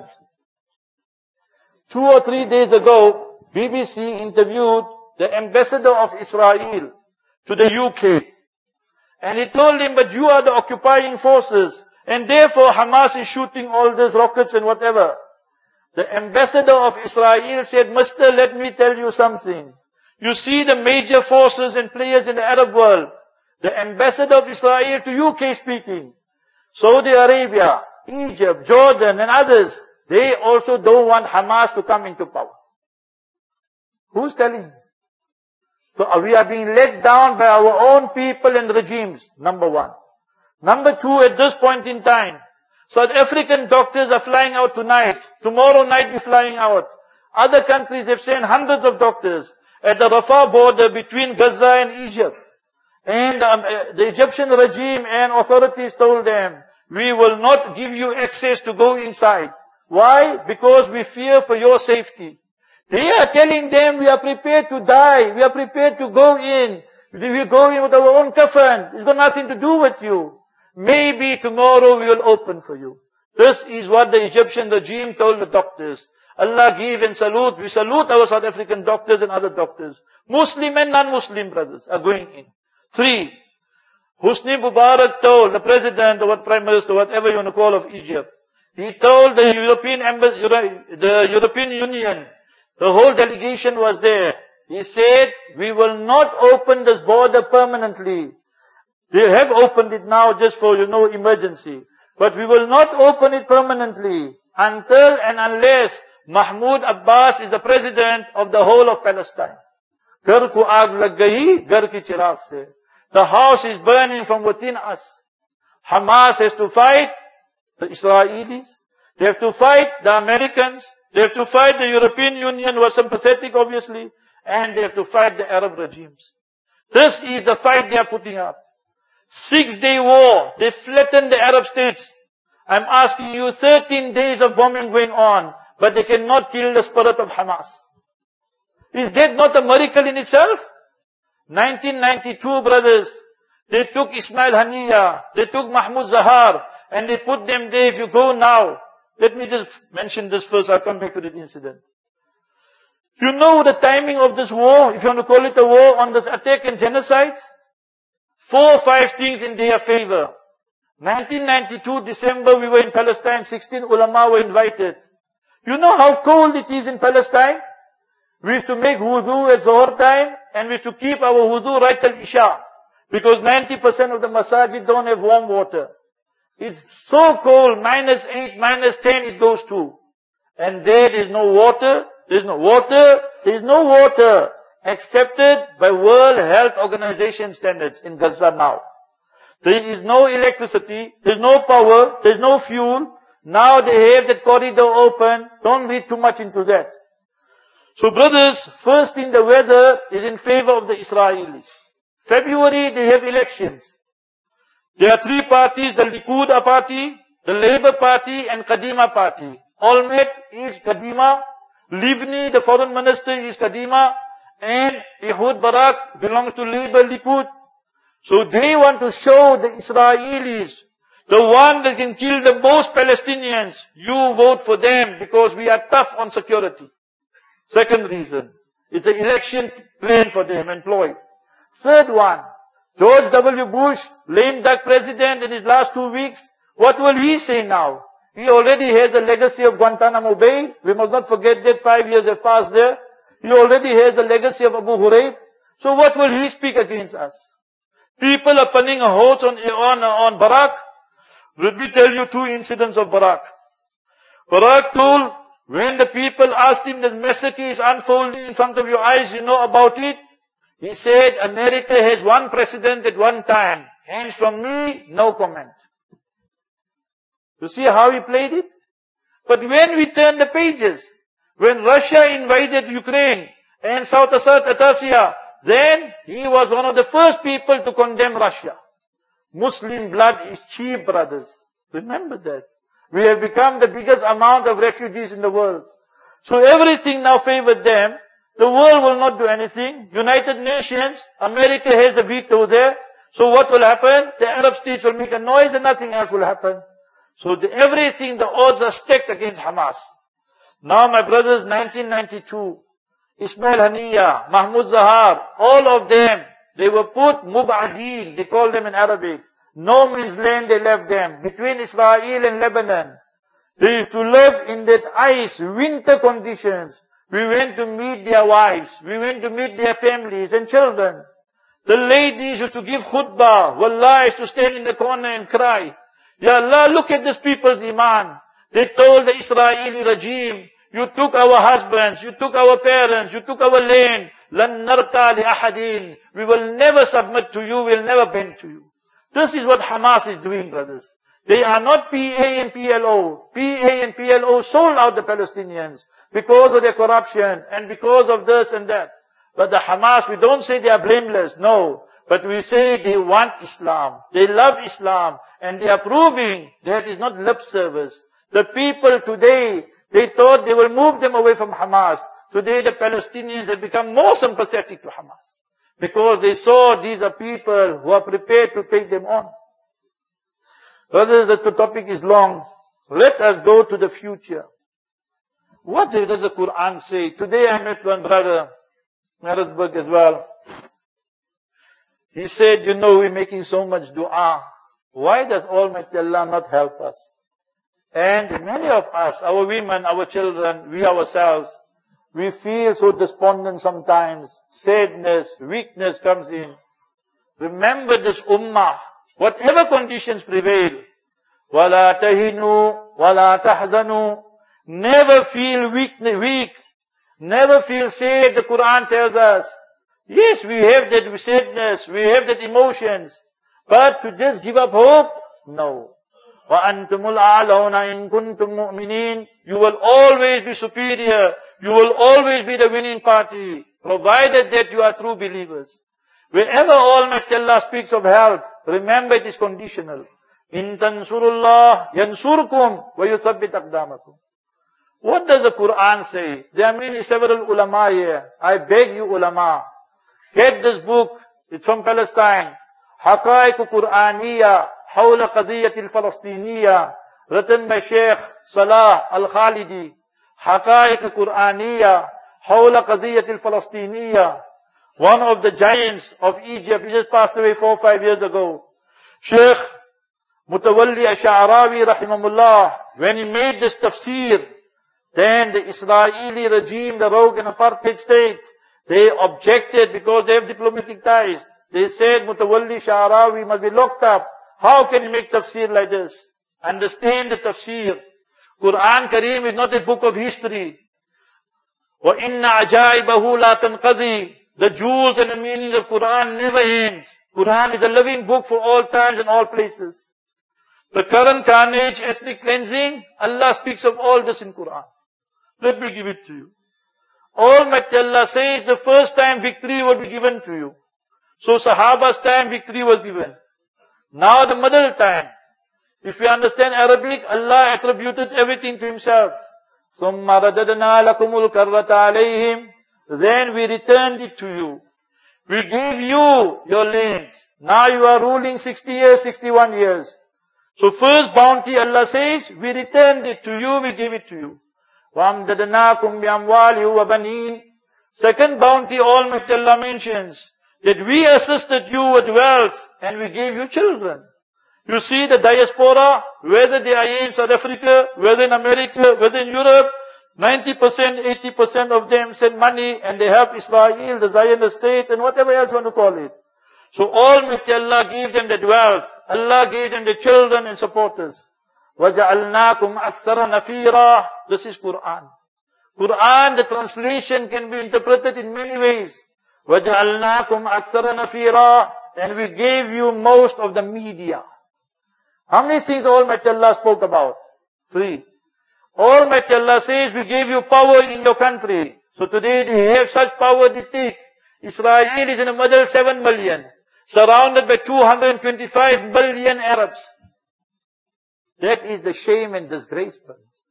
2 or 3 days ago, BBC interviewed the ambassador of Israel to the UK. And he told him, but you are the occupying forces. And therefore Hamas is shooting all these rockets and whatever. The ambassador of Israel said, Mister, let me tell you something. You see the major forces and players in the Arab world. The ambassador of Israel to UK speaking. Saudi Arabia, Egypt, Jordan and others, they also don't want Hamas to come into power. Who's telling? So we are being let down by our own people and regimes, number 1. Number 2, at this point in time, South African doctors are flying out tonight. Tomorrow night they're flying out. Other countries have sent hundreds of doctors at the Rafah border between Gaza and Egypt. And the Egyptian regime and authorities told them, we will not give you access to go inside. Why? Because we fear for your safety. They are telling them we are prepared to die. We are prepared to go in. We go in with our own kafan. It's got nothing to do with you. Maybe tomorrow we will open for you. This is what the Egyptian regime told the doctors. Allah give and salute. We salute our South African doctors and other doctors. Muslim and non-Muslim brothers are going in. 3. Hosni Mubarak told the president or prime minister, whatever you want to call of Egypt. He told the European Union, the whole delegation was there. He said, we will not open this border permanently. They have opened it now just for, emergency. But we will not open it permanently until and unless Mahmoud Abbas is the president of the whole of Palestine. Ghar ko aag lag gayi, ghar ki chirag se. The house is burning from within us. Hamas has to fight the Israelis. They have to fight the Americans. They have to fight the European Union, who are sympathetic obviously. And they have to fight the Arab regimes. This is the fight they are putting up. 6-day war. They flattened the Arab states. I'm asking you, 13 days of bombing going on, but they cannot kill the spirit of Hamas. Is that not a miracle in itself? 1992, brothers, they took Ismail Haniyeh, they took Mahmoud Zahar, and they put them there. If you go now, let me just mention this first, I'll come back to the incident. You know the timing of this war, if you want to call it a war on this attack and genocide? 4 or 5 things in their favor. 1992, December, we were in Palestine, 16 ulama were invited. You know how cold it is in Palestine? We used to make wudu at Zohar time, and we used to keep our wudu right till Isha. Because 90% of the masajid don't have warm water. It's so cold, -8, -10 it goes to. And there is no water, there is no water, there is no water accepted by World Health Organization standards in Gaza now. There is no electricity, there is no power, there is no fuel. Now they have that corridor open. Don't read too much into that. So brothers, first thing, the weather is in favor of the Israelis. February, they have elections. There are 3 parties, the Likud party, the Labour Party and Kadima Party. Olmert is Kadima, Livni, the foreign minister, is Kadima, and Ehud Barak belongs to Labour Likud. So they want to show the Israelis, the one that can kill the most Palestinians, you vote for them because we are tough on security. Second reason, it's an election plan for them, employed. Third one, George W. Bush, lame duck president in his last 2 weeks, what will he say now? He already has the legacy of Guantanamo Bay. We must not forget that 5 years have passed there. He already has the legacy of Abu Ghraib. So what will he speak against us? People are pinning a hoax on Barak. Let me tell you 2 incidents of Barak. Barak told, when the people asked him, this massacre is unfolding in front of your eyes, you know about it? He said, America has 1 president at 1 time. Hence from me, no comment. You see how he played it? But when we turn the pages, when Russia invaded Ukraine and South Ossetia, then he was one of the first people to condemn Russia. Muslim blood is cheap, brothers. Remember that. We have become the biggest amount of refugees in the world. So everything now favored them. The world will not do anything. United Nations, America has the veto there. So what will happen? The Arab states will make a noise and nothing else will happen. So everything, the odds are stacked against Hamas. Now my brothers, 1992, Ismail Haniyeh, Mahmoud Zahar, all of them, they were put mub'adin, they call them in Arabic. No man's land they left them, between Israel and Lebanon. They used to live in that ice, winter conditions. We went to meet their wives, we went to meet their families and children. The ladies used to give khutbah, wallah, used to stand in the corner and cry. Ya Allah, look at these people's iman. They told the Israeli regime, you took our husbands, you took our parents, you took our land. Lan narka li ahadin. We will never submit to you, we'll never bend to you. This is what Hamas is doing, brothers. They are not PA and PLO. PA and PLO sold out the Palestinians because of their corruption and because of this and that. But the Hamas, we don't say they are blameless, no. But we say they want Islam. They love Islam. And they are proving that it's not lip service. The people today, they thought they will move them away from Hamas. Today the Palestinians have become more sympathetic to Hamas. Because they saw these are people who are prepared to take them on. Brothers, the topic is long. Let us go to the future. What does the Quran say? Today I met one brother, Marisburg as well. He said, you know, we're making so much dua. Why does Almighty Allah not help us? And many of us, our women, our children, we ourselves, we feel so despondent sometimes. Sadness, weakness comes in. Remember this ummah, whatever conditions prevail, وَلَا تَهِنُوا وَلَا تَحْزَنُوا. Never feel weak. Never feel sad, the Quran tells us. Yes, we have that sadness, we have that emotions. But to just give up hope? No. وَأَنْتُمُ الْأَعْلَوْنَ إِن كُنْتُم مُؤْمِنِينَ. You will always be superior. You will always be the winning party, provided that you are true believers. Wherever Almighty Allah speaks of help, remember it is conditional. إِن تَنْصُرُوا اللَّهَ يَنْصُرْكُمْ وَيُثَبِّتْ أَقْدَامَكُمْ. What does the Quran say? There are several ulama here. I beg you ulama, get this book. It's from Palestine. حقائق قرآنية حول قضية الفلسطينية, written by Sheikh Salah Al-Khalidi. حقائق قرآنية حول قضية الفلسطينية. One of the giants of Egypt, he just passed away 4 or 5 years ago. Sheikh Mutawalli Ash'arawi rahimahullah, when he made this tafsir, then the Israeli regime, the rogue and apartheid state, they objected because they have diplomatic ties. They said Mutawalli Sha'arawi must be locked up. How can you make tafsir like this? Understand the tafsir. Quran Kareem is not a book of history. وَإِنَّ عَجَائِبَهُ لَا تَنْقَضِي. The jewels and the meanings of Quran never end. Quran is a living book for all times and all places. The current carnage, ethnic cleansing, Allah speaks of all this in Quran. Let me give it to you. Almighty Allah says the first time victory will be given to you. So Sahaba's time victory was given. Now the middle time. If you understand Arabic, Allah attributed everything to Himself. ثُمَّ رَدَدْنَا لَكُمُ الْكَرَّةَ عَلَيْهِمْ. Then we returned it to you. We gave you your land. Now you are ruling 60 years, 61 years. So first bounty Allah says, we returned it to you, we gave it to you. وَأَمْدَدْنَاكُمْ بِأَمْوَالِهِ وَبَنِينَ. Second bounty Almighty Allah mentions, that we assisted you with wealth and we gave you children. You see the diaspora, whether they are in South Africa, whether in America, whether in Europe, 90%, 80% of them send money and they help Israel, the Zionist state, and whatever else you want to call it. So Almighty Allah gave them that wealth. Allah gave them the children and supporters. وَجَعَلْنَاكُمْ أَكْثَرَ نَفِيرًا. This is Quran. Quran, the translation can be interpreted in many ways. وَجَعَلْنَاكُمْ أَكْثَرَ نَفِيرًا. And we gave you most of the media. How many things Almighty Allah spoke about? 3. Almighty Allah says, we gave you power in your country. So today they have such power they take. Israel is in the middle, 7 million. Surrounded by 225 million Arabs. That is the shame and disgrace, brothers.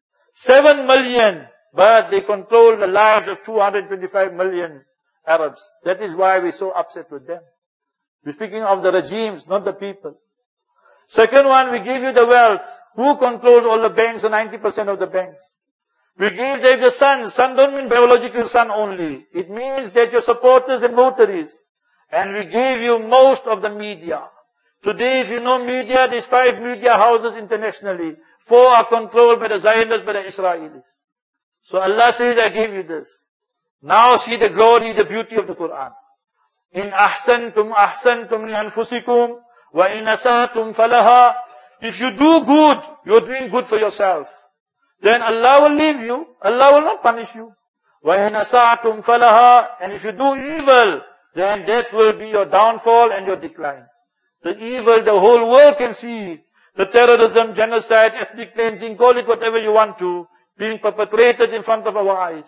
7 million, but they control the lives of 225 million Arabs. That is why we're so upset with them. We're speaking of the regimes, not the people. Second one, we give you the wealth. Who controls all the banks, or 90% of the banks? We give them the son. Son don't mean biological son only. It means that your supporters and votaries. And we give you most of the media. Today, if you know media, there's 5 media houses internationally. 4 are controlled by the Zionists, by the Israelis. So Allah says, I give you this. Now see the glory, the beauty of the Quran. In ahsantum li anfusikum wa in asatum falaha. If you do good, you're doing good for yourself. Then Allah will leave you. Allah will not punish you. وَإِنْ أَسَعْتُمْ فَلَهَا. And if you do evil, then that will be your downfall and your decline. The evil, the whole world can see. The terrorism, genocide, ethnic cleansing, call it whatever you want to, being perpetrated in front of our eyes.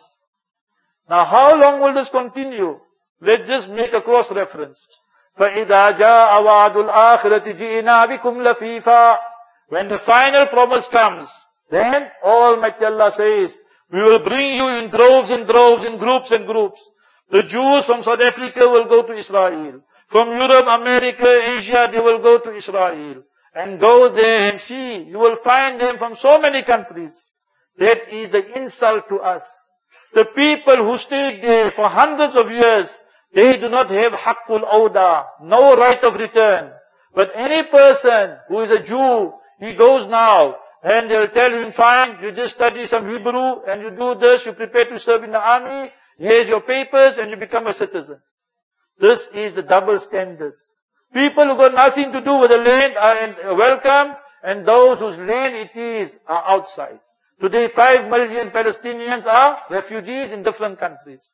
Now how long will this continue? Let's just make a cross-reference. فَإِذَا جَاءَ وَعْدُ الْآخِرَةِ جِئِنَا بِكُمْ لَفِيفًا. When the final promise comes, then Almighty Allah says, we will bring you in droves and droves, in groups and groups. The Jews from South Africa will go to Israel. From Europe, America, Asia, they will go to Israel. And go there and see. You will find them from so many countries. That is the insult to us. The people who stayed there for hundreds of years, they do not have haqqul awda, no right of return. But any person who is a Jew, he goes now, and they'll tell him, fine, you just study some Hebrew, and you do this, you prepare to serve in the army, here's your papers, and you become a citizen. This is the double standards. People who got nothing to do with the land are welcome, and those whose land it is are outside. Today 5 million Palestinians are refugees in different countries.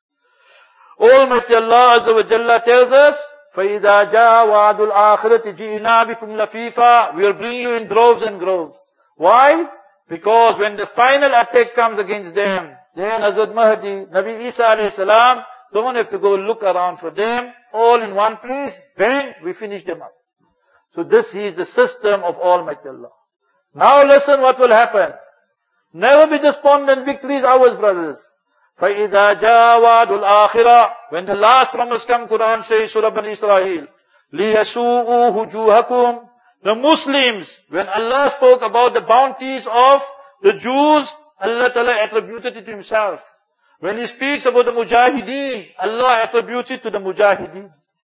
Almighty Allah Azza wa Jalla tells us, فَإِذَا جَاءَ وَعْدُ الْآخِرَةِ جِئِنَا بِكُمْ لَفِيفًا. We will bring you in droves and groves. Why? Because when the final attack comes against them, then Hazrat Mahdi, Nabi Isa alayhi salam, don't have to go look around for them. All in one place, bang, we finish them up. So this is the system of Almighty Allah. Now listen what will happen. Never be despondent, victory is ours, brothers. فَإِذَا جَاءَ وَعْدُ الْآخِرَةِ. When the last promise comes, Quran says, Surah Bani Israel, لِيَسُوءُوا وُجُوهَكُمْ. The Muslims, when Allah spoke about the bounties of the Jews, Allah Ta'ala attributed it to Himself. When He speaks about the Mujahideen, Allah attributes it to the Mujahideen.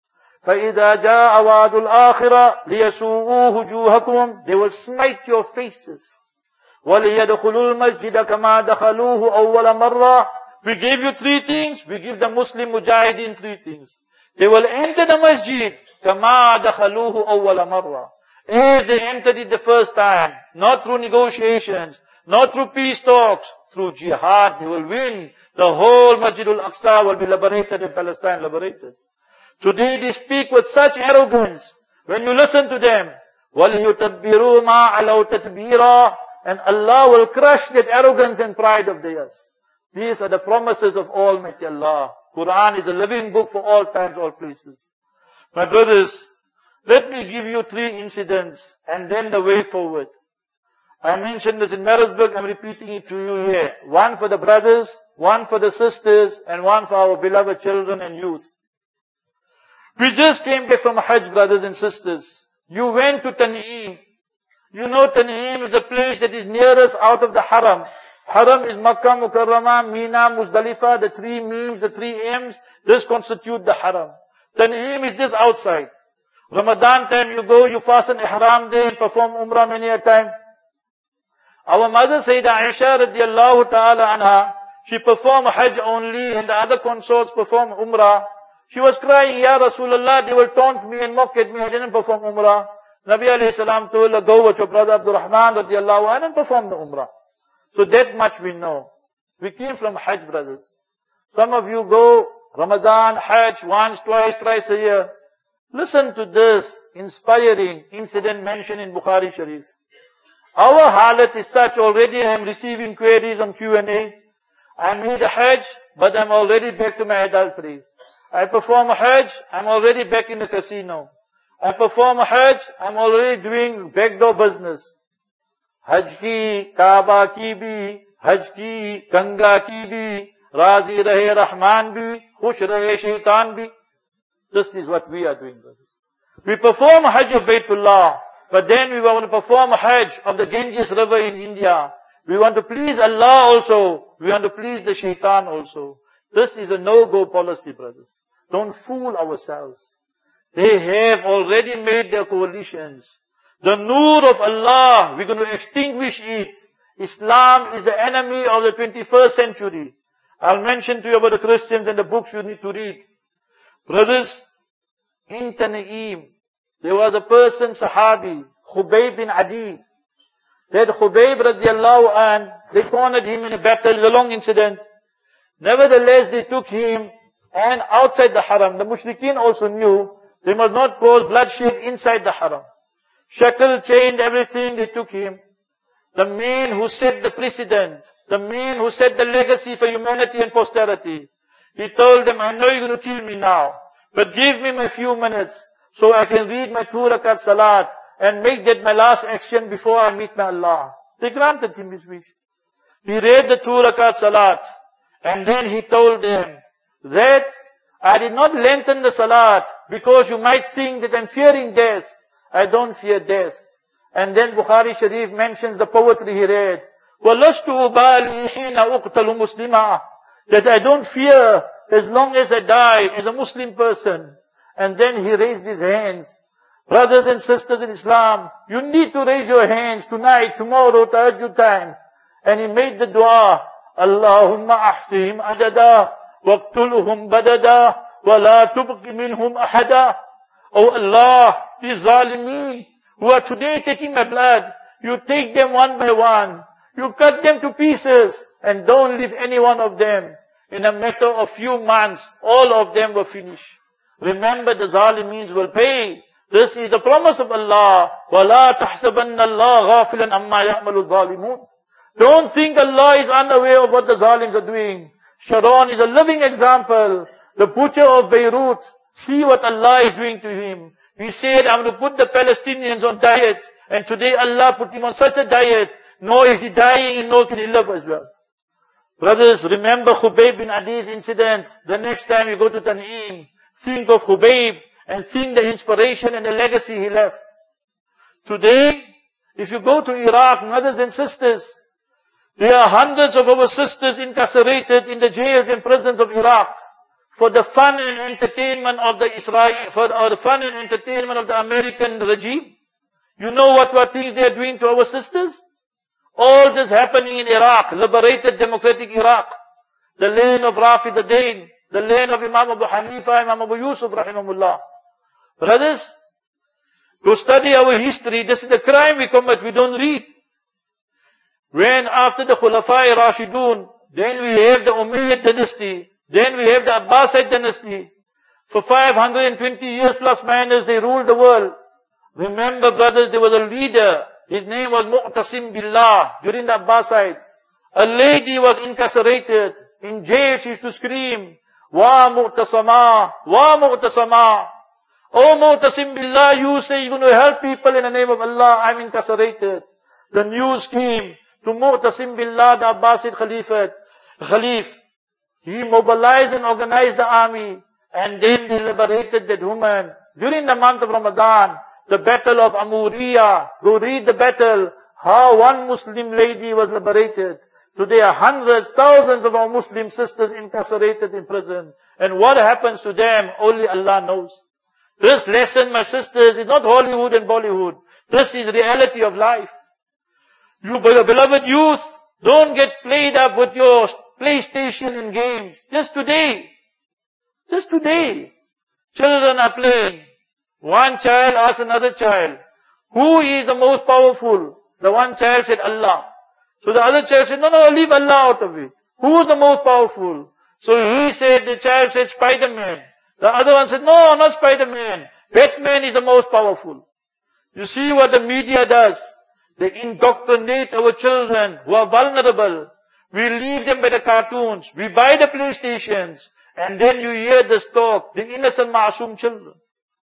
فَإِذَا جَاءَ وَعْدُ الْآخِرَةِ لِيَسُوءُوا وُجُوهَكُمْ. They will smite your faces. وَلِيَدْخُلُوا الْمَسْجِدَ كَمَا دَخَلُوهُ أَوَّلَ مَرَّةٍ. We gave you 3 things, we give the Muslim Mujahideen 3 things. They will enter the masjid, كَمَا دَخَلُوهُ أَوَّلَ مَرَّةٍ. As they entered it the first time, not through negotiations, not through peace talks, through jihad, they will win. The whole Masjidul Aqsa will be liberated and Palestine liberated. Today they speak with such arrogance. When you listen to them, وَلِيُتَبِّرُوا مَا عَلَوْا تَتْبِيرًا. And Allah will crush that arrogance and pride of theirs. These are the promises of Almighty Allah. Quran is a living book for all times, all places. My brothers, let me give you 3 incidents and then the way forward. I mentioned this in Marisburg, I'm repeating it to you here. 1 for the brothers, 1 for the sisters, and 1 for our beloved children and youth. We just came back from Hajj, brothers and sisters. You went to Tan'im. You know Tan'im is the place that is nearest out of the Haram. Haram is Makkah, Mukarramah, Mina, Muzdalifah, the 3 memes, the 3 M's. This constitute the Haram. Tan'im is just outside. Ramadan time you go, you fast an ihram day and perform umrah many a time. Our mother Sayyidah Aisha radiallahu ta'ala anha, she performed Hajj only and the other consorts performed umrah. She was crying, Ya Rasulullah, they will taunt me and mock at me, I didn't perform umrah. Nabi alayhi salam told her, go with your brother Abdul Rahman radiallahu anhu and perform the umrah. So that much we know. We came from Hajj, brothers. Some of you go Ramadan, Hajj, once, twice, thrice a year. Listen to this inspiring incident mentioned in Bukhari Sharif. Our halat is such, already I am receiving queries on Q&A. I made a Hajj, but I'm already back to my adultery. I perform a Hajj, I'm already back in the casino. I perform a Hajj, I'm already doing backdoor business. Hajj ki, Kaaba ki bhi, Hajj ki, Ganga ki bhi, Razi rahe Rahman bhi, Khush rahe Shaitan bhi. This is what we are doing, brothers. We perform Hajj of Baytullah, but then we want to perform Hajj of the Ganges River in India. We want to please Allah also. We want to please the Shaitan also. This is a no-go policy, brothers. Don't fool ourselves. They have already made their coalitions. The Noor of Allah, we're going to extinguish it. Islam is the enemy of the 21st century. I'll mention to you about the Christians and the books you need to read. Brothers, in Tana'im, there was a person, Sahabi, Khubayb bin Adi. That Khubayb radiallahu an, they cornered him in a battle, it's a long incident. Nevertheless, they took him and outside the haram. The mushrikeen also knew they must not cause bloodshed inside the haram. Shackle, chained, everything, they took him. The man who set the precedent, the man who set the legacy for humanity and posterity. He told them, I know you're going to kill me now, but give me my few minutes so I can read my 2 rakat salat and make that my last action before I meet my Allah. They granted him his wish. He read the 2 rakat salat and then he told them that I did not lengthen the salat because you might think that I'm fearing death. I don't fear death. And then Bukhari Sharif mentions the poetry he read. وَلَسْتُ أُبَالِي حِينَ أُقْتَلُ مُسْلِمًا. That I don't fear as long as I die as a Muslim person. And then he raised his hands. Brothers and sisters in Islam, you need to raise your hands tonight, tomorrow, tahajjud time. And he made the dua, Allahumma ahsihim adada, waqtuluhum badada, wa la tubqi minhum ahada. Oh Allah, these zalimeen who are today taking my blood, you take them one by one. You cut them to pieces and don't leave any one of them. In a matter of few months, all of them were finished. Remember, the zalimeens will pay. This is the promise of Allah. وَلَا تَحْسَبَنَّ اللَّهَ غَافِلًا أَمَّا يَعْمَلُ الظَّالِمُونَ. Don't think Allah is unaware of what the zalims are doing. Sharon is a living example. The butcher of Beirut, see what Allah is doing to him. He said, I'm going to put the Palestinians on diet. And today Allah put him on such a diet. Nor is he dying and nor can he live as well. Brothers, remember Khubayb bin Adi's incident. The next time you go to Tan'im, think of Khubayb and think the inspiration and the legacy he left. Today, if you go to Iraq, brothers and sisters, there are hundreds of our sisters incarcerated in the jails and prisons of Iraq for the fun and entertainment of the the fun and entertainment of the American regime. You know what things they are doing to our sisters? All this happening in Iraq, liberated democratic Iraq, the land of Rafiduddin, the land of Imam Abu Hanifa, Imam Abu Yusuf, rahimahullah. Brothers, to study our history, this is the crime we commit, we don't read. When after the Khulafai Rashidun, then we have the Umayyad dynasty, then we have the Abbasid dynasty. For 520 years plus minus, they ruled the world. Remember, brothers, there was a leader. His name was Mu'tasim Billah during the Abbasid. A lady was incarcerated. In jail, she used to scream, Wa Mu'tasama, Wa Mu'tasama. Oh Mu'tasim Billah, you say you're going to help people in the name of Allah. I'm incarcerated. The news came to Mu'tasim Billah, the Abbasid Khalif. He mobilized and organized the army. And then they liberated that woman. During the month of Ramadan, the battle of Amuriya. Go read the battle. How one Muslim lady was liberated. Today are hundreds, thousands of our Muslim sisters incarcerated in prison. And what happens to them, only Allah knows. This lesson, my sisters, is not Hollywood and Bollywood. This is reality of life. You beloved youth, don't get played up with your PlayStation and games. Just today, children are playing. One child asked another child, who is the most powerful? The one child said, Allah. So the other child said, no, leave Allah out of it. Who is the most powerful? So the child said, Spider-Man. The other one said, no, not Spider-Man. Batman is the most powerful. You see what the media does? They indoctrinate our children who are vulnerable. We leave them by the cartoons. We buy the PlayStations. And then you hear this talk, the innocent Ma'asum children.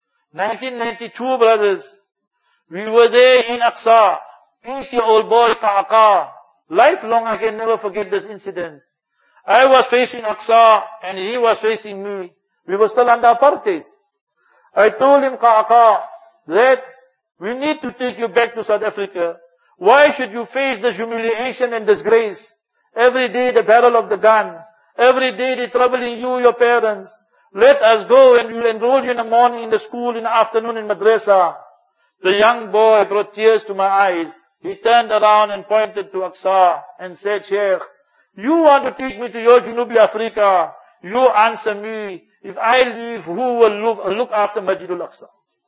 1992, brothers. We were there in Aqsa. 8-year-old boy, Ka'aka. Lifelong, I can never forget this incident. I was facing Aqsa and he was facing me. We were still under apartheid. I told him, Ka'aka, that we need to take you back to South Africa. Why should you face this humiliation and disgrace? Every day the barrel of the gun. Every day they're troubling you, your parents. Let us go and we'll enroll you in the morning in the school, in the afternoon in madrasa. The young boy brought tears to my eyes. He turned around and pointed to Aqsa and said, Sheikh, you want to take me to your Junubi Africa. You answer me. If I leave, who will look after Masjidul Aqsa?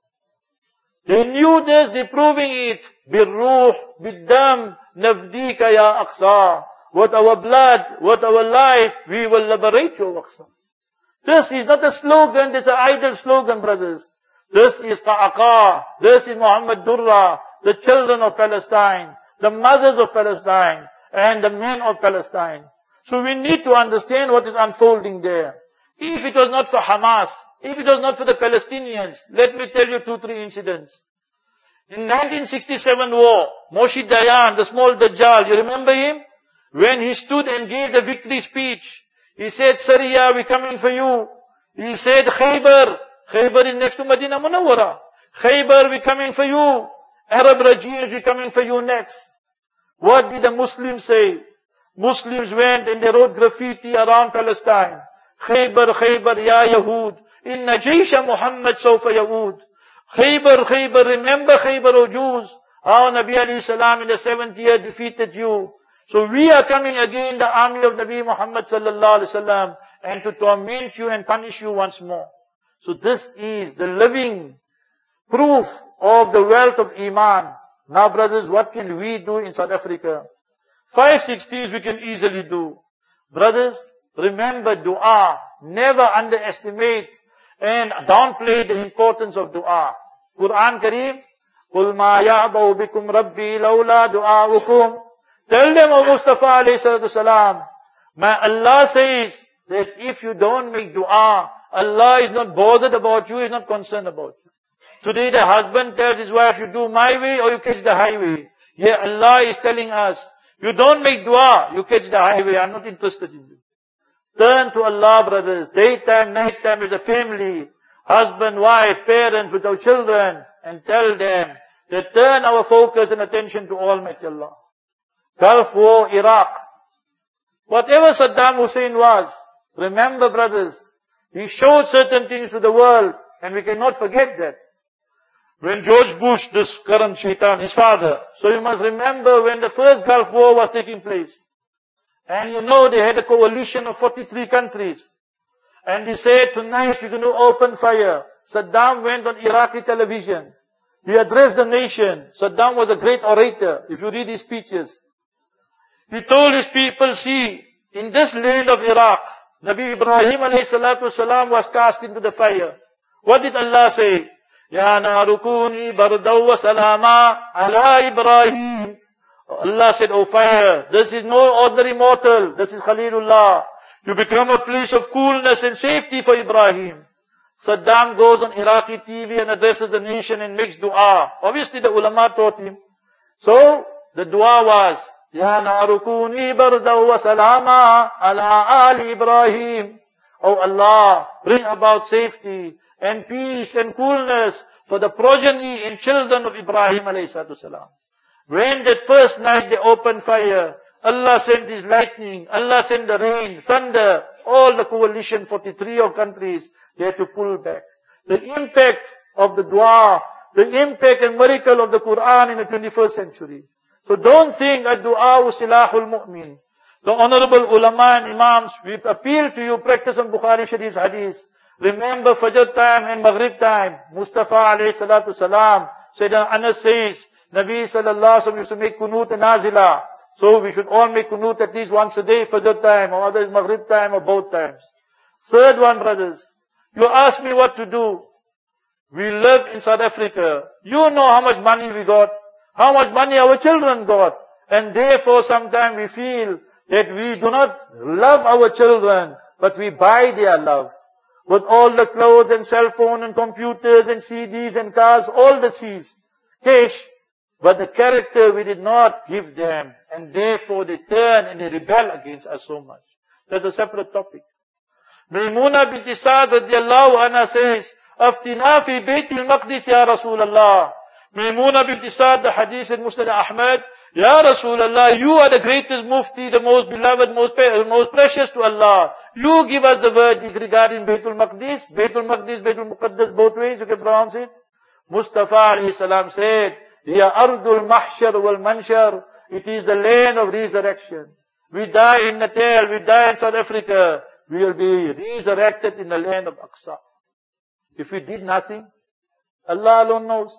They knew this, they're proving it. Birruh, biddam, nafdika ya Aqsa. With our blood, with our life, we will liberate you, Aqsa. This is not a slogan, it's an idle slogan, brothers. This is Ka'aka, this is Muhammad Durra, the children of Palestine, the mothers of Palestine, and the men of Palestine. So we need to understand what is unfolding there. If it was not for Hamas, if it was not for the Palestinians, let me tell you 2-3 incidents. In 1967 war, Moshe Dayan, the small Dajjal, you remember him? When he stood and gave the victory speech, he said, Syria, we're coming for you. He said, Khaybar is next to Medina Munawwara. Khaybar, we're coming for you. Arab regimes, we're coming for you next. What did the Muslims say? Muslims went and they wrote graffiti around Palestine. Khaybar, ya Yahud. Inna Jaysha Muhammad Sawfa Yahud. Khaybar, remember Khaybar, O Jews. How Nabi alayhi salam in the 7th year defeated you. So we are coming again, the army of Nabi Muhammad sallallahu alaihi wasallam, and to torment you and punish you once more. So this is the living proof of the wealth of Iman. Now brothers, what can we do in South Africa? 5-6 things we can easily do. Brothers, remember dua. Never underestimate and downplay the importance of dua. Quran Kareem, قُلْ مَا يَعْبَوْ بِكُمْ رَبِّي لَوْلَا دُعَاؤُكُمْ. Tell them, O Mustafa alayhi salatu salam, my Allah says that if you don't make dua, Allah is not bothered about you, He is not concerned about you. Today the husband tells his wife, you do my way or you catch the highway. Yeah, Allah is telling us, you don't make dua, you catch the highway, I'm not interested in you. Turn to Allah, brothers. Daytime, nighttime as a family. Husband, wife, parents with our children. And tell them to turn our focus and attention to Almighty Allah. Gulf War, Iraq. Whatever Saddam Hussein was, remember brothers, he showed certain things to the world and we cannot forget that. When George Bush, this current shaitan, his father, so you must remember when the first Gulf War was taking place. And you know they had a coalition of 43 countries. And he said, tonight we're going to open fire. Saddam went on Iraqi television. He addressed the nation. Saddam was a great orator, if you read his speeches. He told his people, see, in this land of Iraq, Nabi Ibrahim alayhi salatu wasalam was cast into the fire. What did Allah say? Ya narukuni bardaw wa salama ala Ibrahim. Allah said, O fire, this is no ordinary mortal. This is Khalilullah. You become a place of coolness and safety for Ibrahim. Saddam goes on Iraqi TV and addresses the nation and makes dua. Obviously the ulama taught him. So, the dua was, Ya narukuni bardaw wa salama ala ali Ibrahim. Oh Allah, bring about safety and peace and coolness for the progeny and children of Ibrahim alayhi salatu salam. When that first night they opened fire, Allah sent His lightning, Allah sent the rain, thunder, all the coalition, 43 of countries, they had to pull back. the impact of the dua, the impact and miracle of the Quran in the 21st century. So don't think that dua was silahul mu'min. The honorable ulama and imams, we appeal to you, practice on Bukhari Sharif's hadith. Remember Fajr time and Maghrib time. Mustafa alayhi salatu salam, Sayyidina Anas says, Nabi sallallahu alaihi wasallam used to make kunut and nazila. So we should all make kunut at least once a day, Fajr time, or other Maghrib time, or both times. Third one, brothers, you ask me what to do. We live in South Africa. You know how much money we got, how much money our children got. And therefore sometimes we feel that we do not love our children, but we buy their love. With all the clothes and cell phone and computers and CDs and cars, all the C's, cash. But the character we did not give them. And therefore they turn and they rebel against us so much. That's a separate topic. Maimuna binti Sa'd radiyallahu anha says, Aftina fi Baytil Maqdis ya Rasulallah. Maimuna binti Sa'd, the hadith in Musnad Ahmad, Ya Rasulallah, you are the greatest mufti, the most beloved, most precious to Allah. You give us the verdict regarding Baytul Maqdis, Baytul Muqaddas, both ways you can pronounce it. Mustafa alayhi salam said, Ya Ardul Mahshar wal Manshar, it is the land of resurrection. We die in Natal, we die in South Africa, we will be resurrected in the land of Aqsa. If we did nothing, Allah alone knows.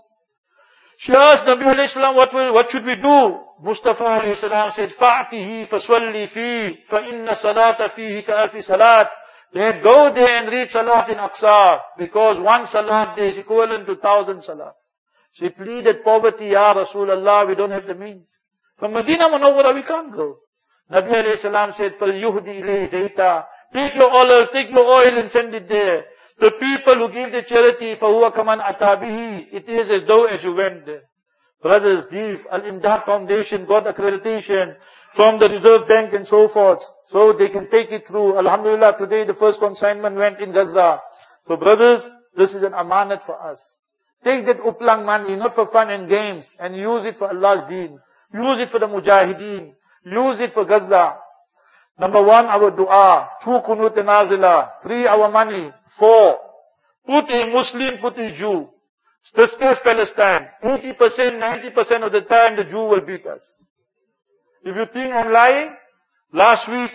She asked Nabi alayhi salam, what should we do? Mustafa alayhi salam said, Fa'atihi fasalli fi, fa inna salata fihi ka'alfi salat. Then go there and read salat in Aqsa, because one salat there is equivalent to 1,000 salat. She pleaded poverty, Ya Rasulullah, we don't have the means. From Medina Munawwara we can't go. Nabi alayhi salam said, فَلْيُهْدِ إِلَيْهِ زَيْتًا. Take your olives, take your oil and send it there. The people who give the charity, فَهُوَ كَمَنْ أَتَى. It is as though as you went there. Brothers, give Al-Imdad Foundation got accreditation from the Reserve Bank and so forth. So they can take it through. Alhamdulillah, today the first consignment went in Gaza. So brothers, this is an amanat for us. Take that uplang money, not for fun and games, and use it for Allah's deen. Use it for the mujahideen. Use it for Gaza. Number 1, our dua. 2, kunut and nazila. 3, our money. 4, put a Muslim, put a Jew. Discuss Palestine. 80%, 90% of the time the Jew will beat us. If you think I'm lying, last week,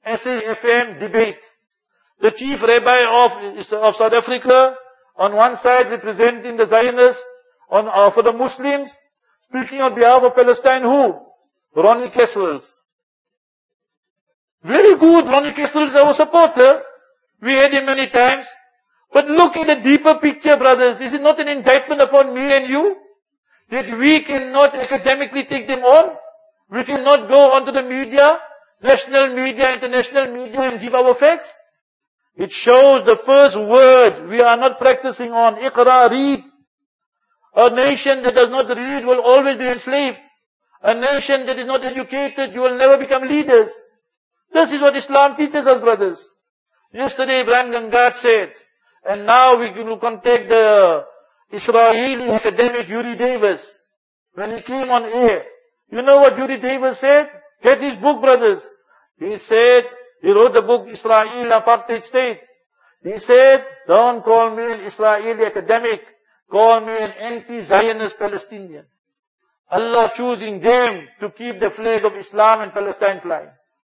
SAFM debate. The chief rabbi of South Africa, on one side representing the Zionists, for the Muslims, speaking on behalf of Palestine, who? Ronnie Kessels. Very good, Ronnie Kessels is our supporter. We had him many times. But look at the deeper picture, brothers. Is it not an indictment upon me and you? That we cannot academically take them on? We cannot go onto the media, national media, international media, and give our facts? It shows the first word we are not practicing on. Iqra, read. A nation that does not read will always be enslaved. A nation that is not educated, you will never become leaders. This is what Islam teaches us, brothers. Yesterday, Ibrahim Gangat said, and now we can contact the Israeli academic Yuri Davis. When he came on air, you know what Yuri Davis said? Get his book, brothers. He said, he wrote the book Israel Apartheid State. He said, don't call me an Israeli academic. Call me an anti-Zionist Palestinian. Allah choosing them to keep the flag of Islam and Palestine flying.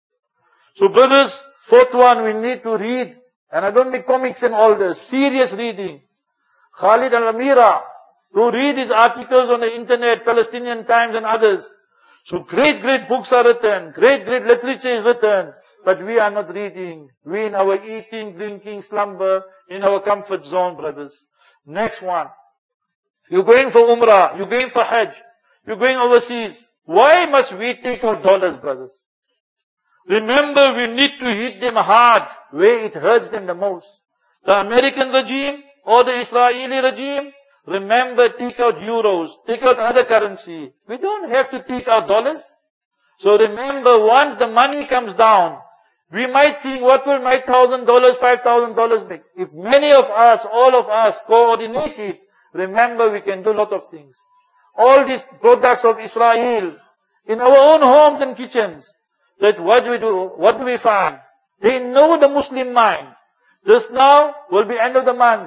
So brothers, 4th one, we need to read. And I don't make comics and all this. Serious reading. Khalid al-Amira, who read his articles on the internet, Palestinian Times and others. So great books are written. Great literature is written. But we are not reading. We in our eating, drinking, slumber, in our comfort zone, brothers. Next one. You're going for Umrah. You're going for Hajj. You're going overseas. Why must we take our dollars, brothers? Remember, we need to hit them hard where it hurts them the most. The American regime or the Israeli regime, remember, take out euros, take out other currency. We don't have to take out dollars. So remember, once the money comes down, we might think, what will my $1,000, $5,000 make? If many of us, all of us coordinate it, remember, we can do a lot of things. All these products of Israel, in our own homes and kitchens, that what do we do? What do we find? They know the Muslim mind. Just now will be end of the month.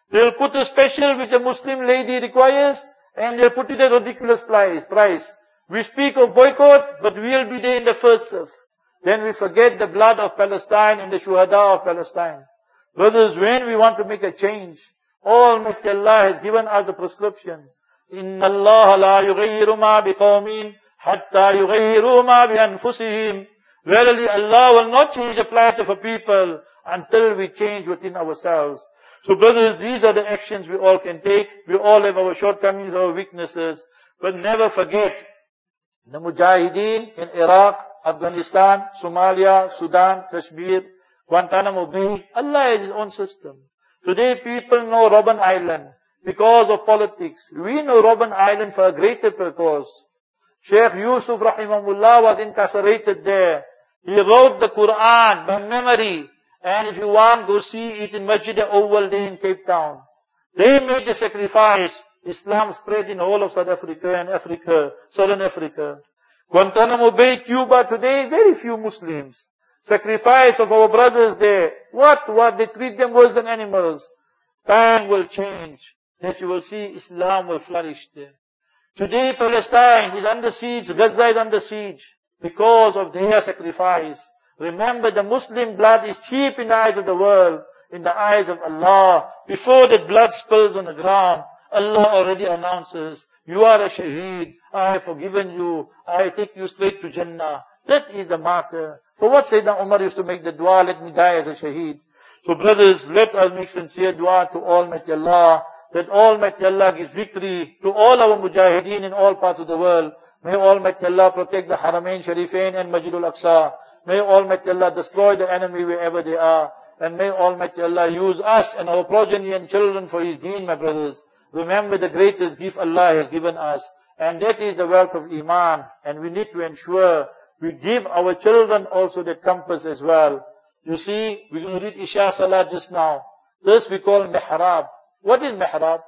They'll put a special which a Muslim lady requires, and they'll put it at a ridiculous price. We speak of boycott, but we'll be there in the first surf. Then we forget the blood of Palestine and the shuhada of Palestine. Brothers, when we want to make a change, Almighty Allah has given us the prescription. إِنَّ اللَّهَ لَا يُغَيِّرُ مَا بِقَوْمٍ حَتَّى يُغَيِّرُوا مَا بِأَنفُسِهِمْ. Verily Allah will not change the plight of a people until we change within ourselves. So brothers, these are the actions we all can take. We all have our shortcomings, our weaknesses. But never forget, the Mujahideen in Iraq, Afghanistan, Somalia, Sudan, Kashmir, Guantanamo Bay, Allah has His own system. Today people know Robben Island because of politics. We know Robben Island for a greater purpose. Sheikh Yusuf Rahimahullah was incarcerated there. He wrote the Quran by memory. And if you want, go see it in Masjid Awwal Day in Cape Town. They made the sacrifice. Islam spread in the whole of South Africa and Africa, Southern Africa. Guantanamo Bay, Cuba today, very few Muslims. Sacrifice of our brothers there. What? They treat them worse than animals. Time will change. That you will see Islam will flourish there. Today Palestine is under siege, Gaza is under siege because of their sacrifice. Remember, the Muslim blood is cheap in the eyes of the world, in the eyes of Allah. Before that blood spills on the ground, Allah already announces, you are a shaheed, I have forgiven you, I take you straight to Jannah. That is the marker. For what Sayyidina Umar used to make the dua, let me die as a shaheed. So brothers, let us make sincere dua to Almighty Allah, that Almighty Allah gives victory to all our mujahideen in all parts of the world. May Almighty Allah protect the Haramain Sharifain and Masjidul Aqsa. May Almighty Allah destroy the enemy wherever they are. And may Almighty Allah use us and our progeny and children for His deen, my brothers. Remember the greatest gift Allah has given us. And that is the wealth of Iman. And we need to ensure we give our children also that compass as well. You see, we're going to read Isha Salat just now. This we call Mihrab. What is Mihrab?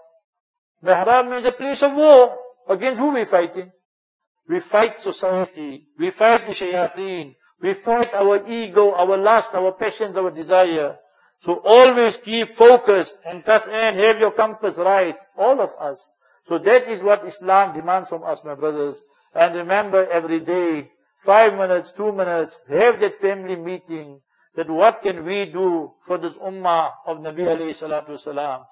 Mihrab means a place of war. Against who we fighting? We fight society. We fight the shayateen. We fight our ego, our lust, our passions, our desire. So always keep focused and have your compass right. All of us. So that is what Islam demands from us, my brothers. And remember every day, 5 minutes, 2 minutes, have that family meeting. That what can we do for this ummah of Nabi alayhi salatu wasalam?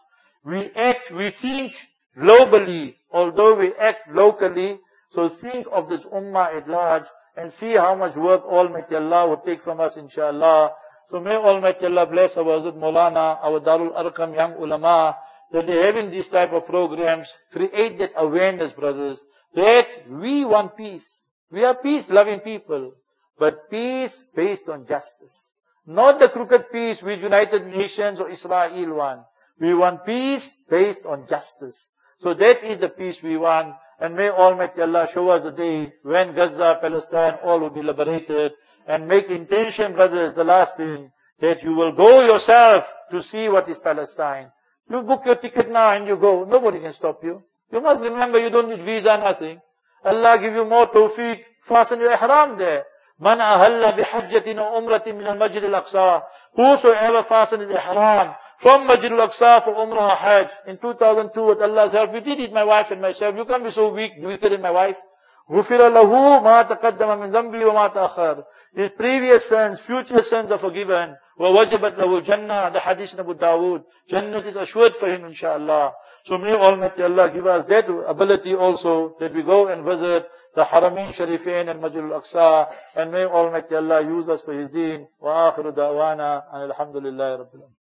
We think globally, although we act locally. So think of this ummah at large and see how much work Almighty Allah will take from us, inshallah. So may Almighty Allah bless our Hazrat Maulana, our Darul Arqam young ulama, that they're having these type of programs, create that awareness, brothers, that we want peace. We are peace-loving people, but peace based on justice. Not the crooked peace which United Nations or Israel want. We want peace based on justice. So that is the peace we want. And may Almighty Allah show us a day when Gaza, Palestine, all will be liberated. And make intention, brothers, the last thing, that you will go yourself to see what is Palestine. You book your ticket now and you go. Nobody can stop you. You must remember you don't need visa, nothing. Allah give you more tawfiq. Fasten your ihram there. Man ahalla bihajjatin wa umratin min al-Masjid al-Aqsa. Whosoever fastened his ihram from Masjid al-Aqsa for Umrah Hajj in 2002 with Allah's help. We did it, my wife and myself. You can't be so weaker than my wife. غُفِرَ لَهُ مَا تَقَدَّمَ مِنْ ذَنْبِهِ وَمَا تَأَخَّرَ. His previous sins, future sins are forgiven. وَوَجَبَتْ لَهُ الْجَنَّةِ. The hadith in Abu Dawood. Jannah is assured for him, inshallah. So may Almighty Allah give us that ability also, that we go and visit the Haramain Sharifain and Masjid al-Aqsa. And may Almighty Allah use us for His deen. وَآخِرُ دَعْوَانَا أَنِ الْحَمْدُ لِلَّهِ رَبِّ الْعَالَمِينَ.